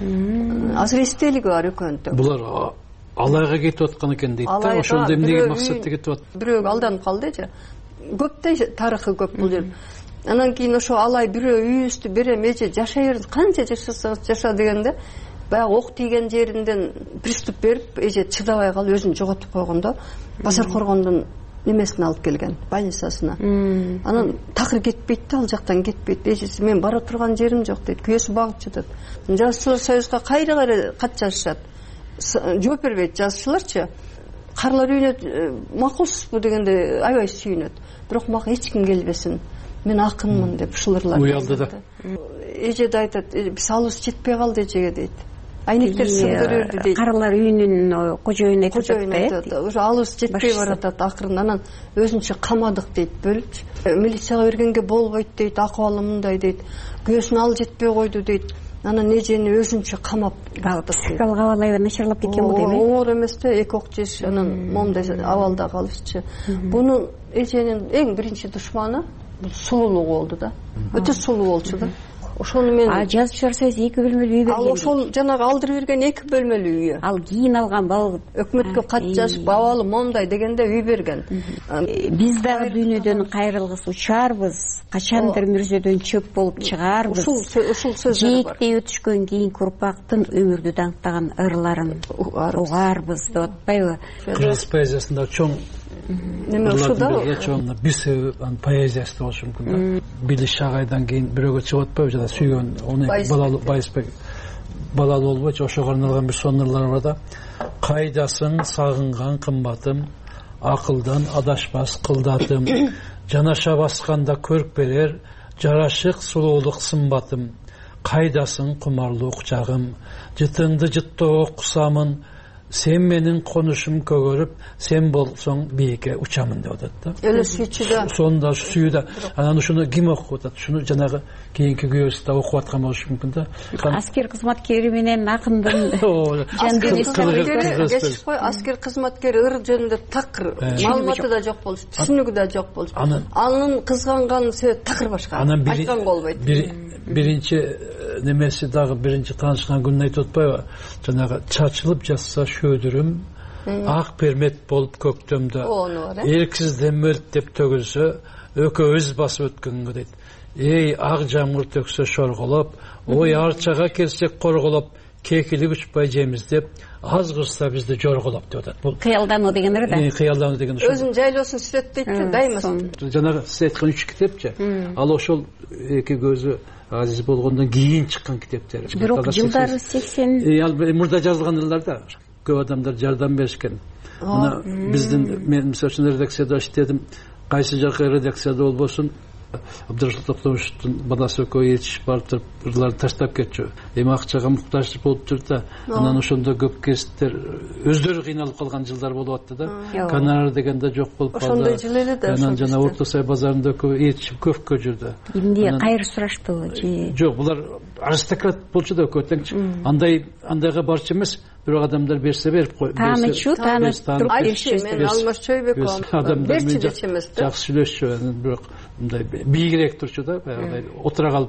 Азыр эстелиги бар экөөнүн. Булар алайга кетип аткан экен дейт да. Ошондо эмнеге максатта кетип атты? Бирөө алданып калды эже. Көптөй тарыхы көп бул жер. Анан кийин ошо алай бирөө үйүбүздү берем, эже жашай бер, канча жашасаңыз жаша дегенде, баягы ок тийген жеринден приступ берип, эже чыдабай калып өзүн жоготуп койгондо, Базар Коргондун немесине алып келген, больницасына. Анан такыр кетпейт да, ал жактан кетпейт. Эжеси: "Мен бара турган жерим жок" дейт. Күйөөсү багып жатат. Жашчылар союзга кайра-кайра кат жазышат. Жооп бербейт жазуучуларчы. карлар үйүнө макулсузбу дегенде аябай сүйүнөт. Бирок мага эч ким келбесин, мен акынмын деп шылырлар. Уялды да. Эже да айтат, биз алыбыз жетпей калды эжеге дейт. Айнектер сындырып берди дейт. Карлар үйүнүн кожоюну айтып атат. Уже алыбыз жетпей баратат акырын. Анан өзүнчө камадык дейт, бөлүп. Милицияга бергенге болбойт дейт, акыбалы мындай дейт. Күйөөсүн ал жетпей койду дейт. Анан эжени өзүнчө камап психикалык абалы аябай начарлап кеткен бул эми. Оор эмес да, эки ок жеш анан момундай абалда калышчы. Бунун эженин эң биринчи душманы бул сулуулугу болду да. Өтө сулуу болчу да. Ошону мен А жазып чыгарсаңыз эки бөлмөлүү үй берген. Ал ошол жанагы алдырып берген эки бөлмөлүү үй. Ал кийин алган бал өкмөткө кат жазып абалы момундай дегенде үй берген. Биз дагы дүйнөдөн кайрылгыс учарбыз. Качандыр мүрзөдөн чөп болуп чыгарбыз. Ушул ушул сөздөр бар. Жээктей өтүшкөн кийинки урпактын өмүрдү даңктаган ырларын угарбыз деп атпайбы? Кыргыз поэзиясында чоң неме ушуда чоң бир себеп поэзиясы болушу мүмкүн да. Билиш агайдан кийин бирөөгө чыгып атпайбы жана сүйгөн он эки балалуу Байысбек балалуу болбойчу ошого арналган бир сонурлар бар да. Кайдасың сагынган кымбатым, акылдан адашпас кылдатым, жанаша басканда көрк берер, жарашык сулуулук сымбатым, кайдасың кумарлуу кучагым, жытыңды жыттоо кусамын, сен менин конушум көгөрүп, сен болсоң бийикке учамын деп атат да. Эле сүйчү да. Сонда сүйүү да. Анан ушуну ким окуп атат? Шуну жанагы кийинки күйөөсү да окуп аткан болушу мүмкүн да. Аскер кызматкери менен акындын жан аскер кызматкери ыр жөнүндө такыр маалыматы да жок болчу, түшүнүгү да жок болчу. Анын кызганган себеби такыр башка. Айткан болбойт. Биринчи немеси дагы биринчи таанышкан күнүн айтып атпайбы? Жанагы чачылып жатса шөөдүрүм, ак пермет болуп көктөмдө, эрксизден мөлттеп төгүлсө, экөөбүз басып өткөнгө дейт. Эй, ак жамгыр төксө шорголоп, ой арчага келсек корголоп, кекилип учпай жемиз деп, аз кырса бизди жорголоп деп атат. Бул кыялдануу дегендер да. Кыялдануу деген ошол. Өзүнүн жайлоосун сүрөттөйт да, дайыма. Жанагы сиз айткан үч китепчи. Ал ошол эки көзү азиз болгондон кийин чыккан китептер. Бирок жылдары сексен ал мурда жазылган ылдарда көп адамдар жардам беришкен. Мына биздин мен мисалы үчүн редакцияда иштедим. Кайсы жакка редакцияда болбосун Абдырашыл Токтомушевдун баласы экөө ээрчишип барып туруп ырларды таштап кетчү. Эми акчага муктаж болуп туруп да, анан ошондо көп кесиптер өздөрү кыйналып калган жылдар болуп атты да. Гонорар деген да жок болуп калды. Ошондой жыл эле да. Анан жана Орто Сай базарында экөө ээрчишип көпкө жүрдү. Эмне кайыр сураштыбы же? Жок, булар аристократ болчу да экөө тең. Андай андайга барчу эмес. Бирок адамдар берсе берип кой. Таанычу, таанып туруп бериши. Мен Алмаз Чойбеков берчи дечи эмес да. Жакшы сүйлөшчү, бирок мындай бийигирээк турчу да, баягыдай отура калып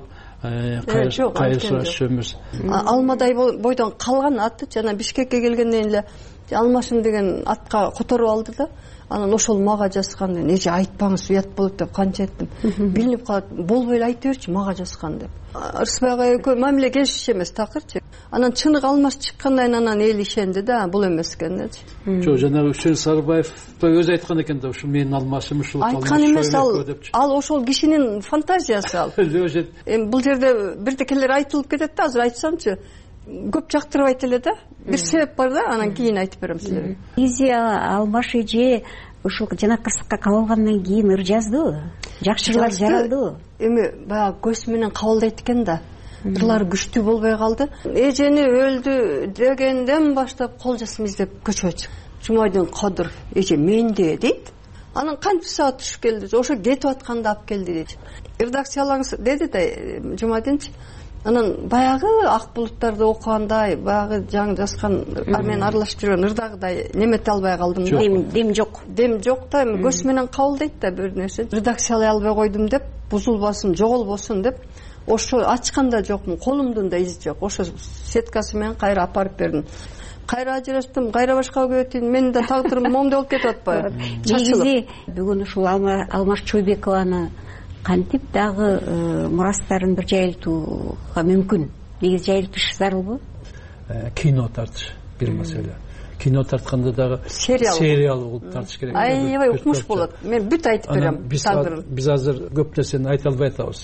кайыр сурашчу эмес. Алмадай бойдон калган аты жана Бишкекке келгенден эле Алмашым деген атка которуп алды да. Анан ошол мага жазган, эже айтпаңыз уят болот деп канча айттым. Билинип калат, болбой эле айта берчи мага жазган деп. Ырысбай агай экөө мамиле келишчү эмес такырчы. Анан чынык Алмаш чыккандан кийин анан эл ишенди да, бул эмес экенчи. Жок, жанагы Үчүн Сарыбаев өзү айткан экен да, ушу менин Алмашым ушул айткан эмес, ал ал ошол кишинин фантазиясы ал. Эми бул жерде бирдекелер айтылып кетет да, азыр айтсамчы. Көп жактырбайт эле да. Бир себеп бар да, анан кийин айтып берем силерге. Изи Алмаш эже ушул жана кырсыкка кабылгандан кийин ыр жаздыбы? Жакшырлар жаралдыбы? Эми баягы көз менен кабылдайт экен да. Ырлар күчтүү болбой калды. Эжени өлдү дегенден баштап кол жазма издеп көчкө чыкты. Жумайдын Кадыр эже менде дейт. Анан кантип саат түшүп келди? Ошо кетип атканда алып келди дейт. Редакциялаңыз деди да Жумайдынчы. Анан баягы ак булуттарды окугандай, баягы жаңы жазган мен аралашып жүргөн ырдагыдай немете албай калдым. Дем дем жок. Дем жок да, эми көз менен кабылдайт да бир нерсе. Редакциялай албай койдум деп, бузулбасын, жоголбосун деп, ошо ачканда жокмун, колумдун да изи жок. Ошо сеткасы менен кайра апарып бердим. Кайра ажырастым, кайра башка көтүн, менин да тагдырым момундай болуп кетип атпайбы? Негизи бүгүн ушул Алмаш Чойбекованы кантип дагы мурастарын бир жайылтууга мүмкүн? Негизи жайылтыш зарылбы? Кино тартыш бир маселе. Кино тартканда дагы сериал болуп тартыш керек. Аябай укмуш болот. Мен бүт айтып берем. Биз азыр көп нерсени айта албай атабыз.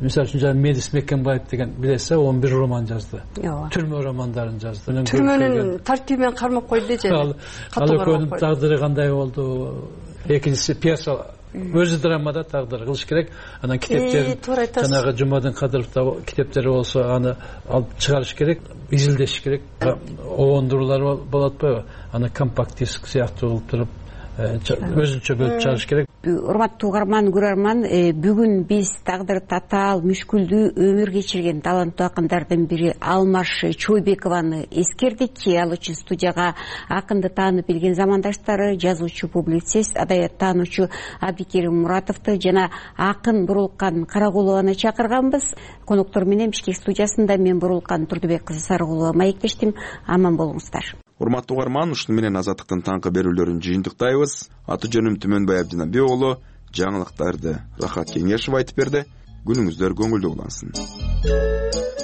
мисалы үчүн жана Медис Мекенбаев деген билесиз, он бир роман жазды. Ооба. Түрмө романдарын жазды. Түрмөнүн тартибин кармап койду же. Ал экөөнүн тагдыры кандай болду? Экинчиси пьеса өзү драмада тагдыр кылыш керек. Анан китептерин жанагы Жумадын Кадыровдо китептери болсо аны алып чыгарыш керек, изилдеш керек. Оондуруулар болот го. Аны компакт диск сыяктуу кылып туруп өзүнчө бөлүп чыгарыш керек. Урматтуу угарман, көрөрман, бүгүн биз тагдыры татаал, мүшкүлдүү өмүр кечирген таланттуу акындардын бири Алмаш Чойбекованы эскердик. Ал үчүн студияга акынды таанып билген замандаштары, жазуучу, публицист, адаят таануучу Абдикерим Муратовду жана акын Бурулкан Карагулованы чакырганбыз. Коноктор менен Бишкек студиясында мен Бурулкан Турдубек кызы Сарыгулова маектештим. Аман болуңуздар. Урматтуу угарман, ушуну менен Азаттыктын таңкы берүүлөрүн жыйынтыктайбыз. Аты жөнүм Түмөнбай Абдинабек уулу. Жаңылыктарды Рахат Кеңешев айтып берди. Күнүңүздөр көңүлдүү улансын.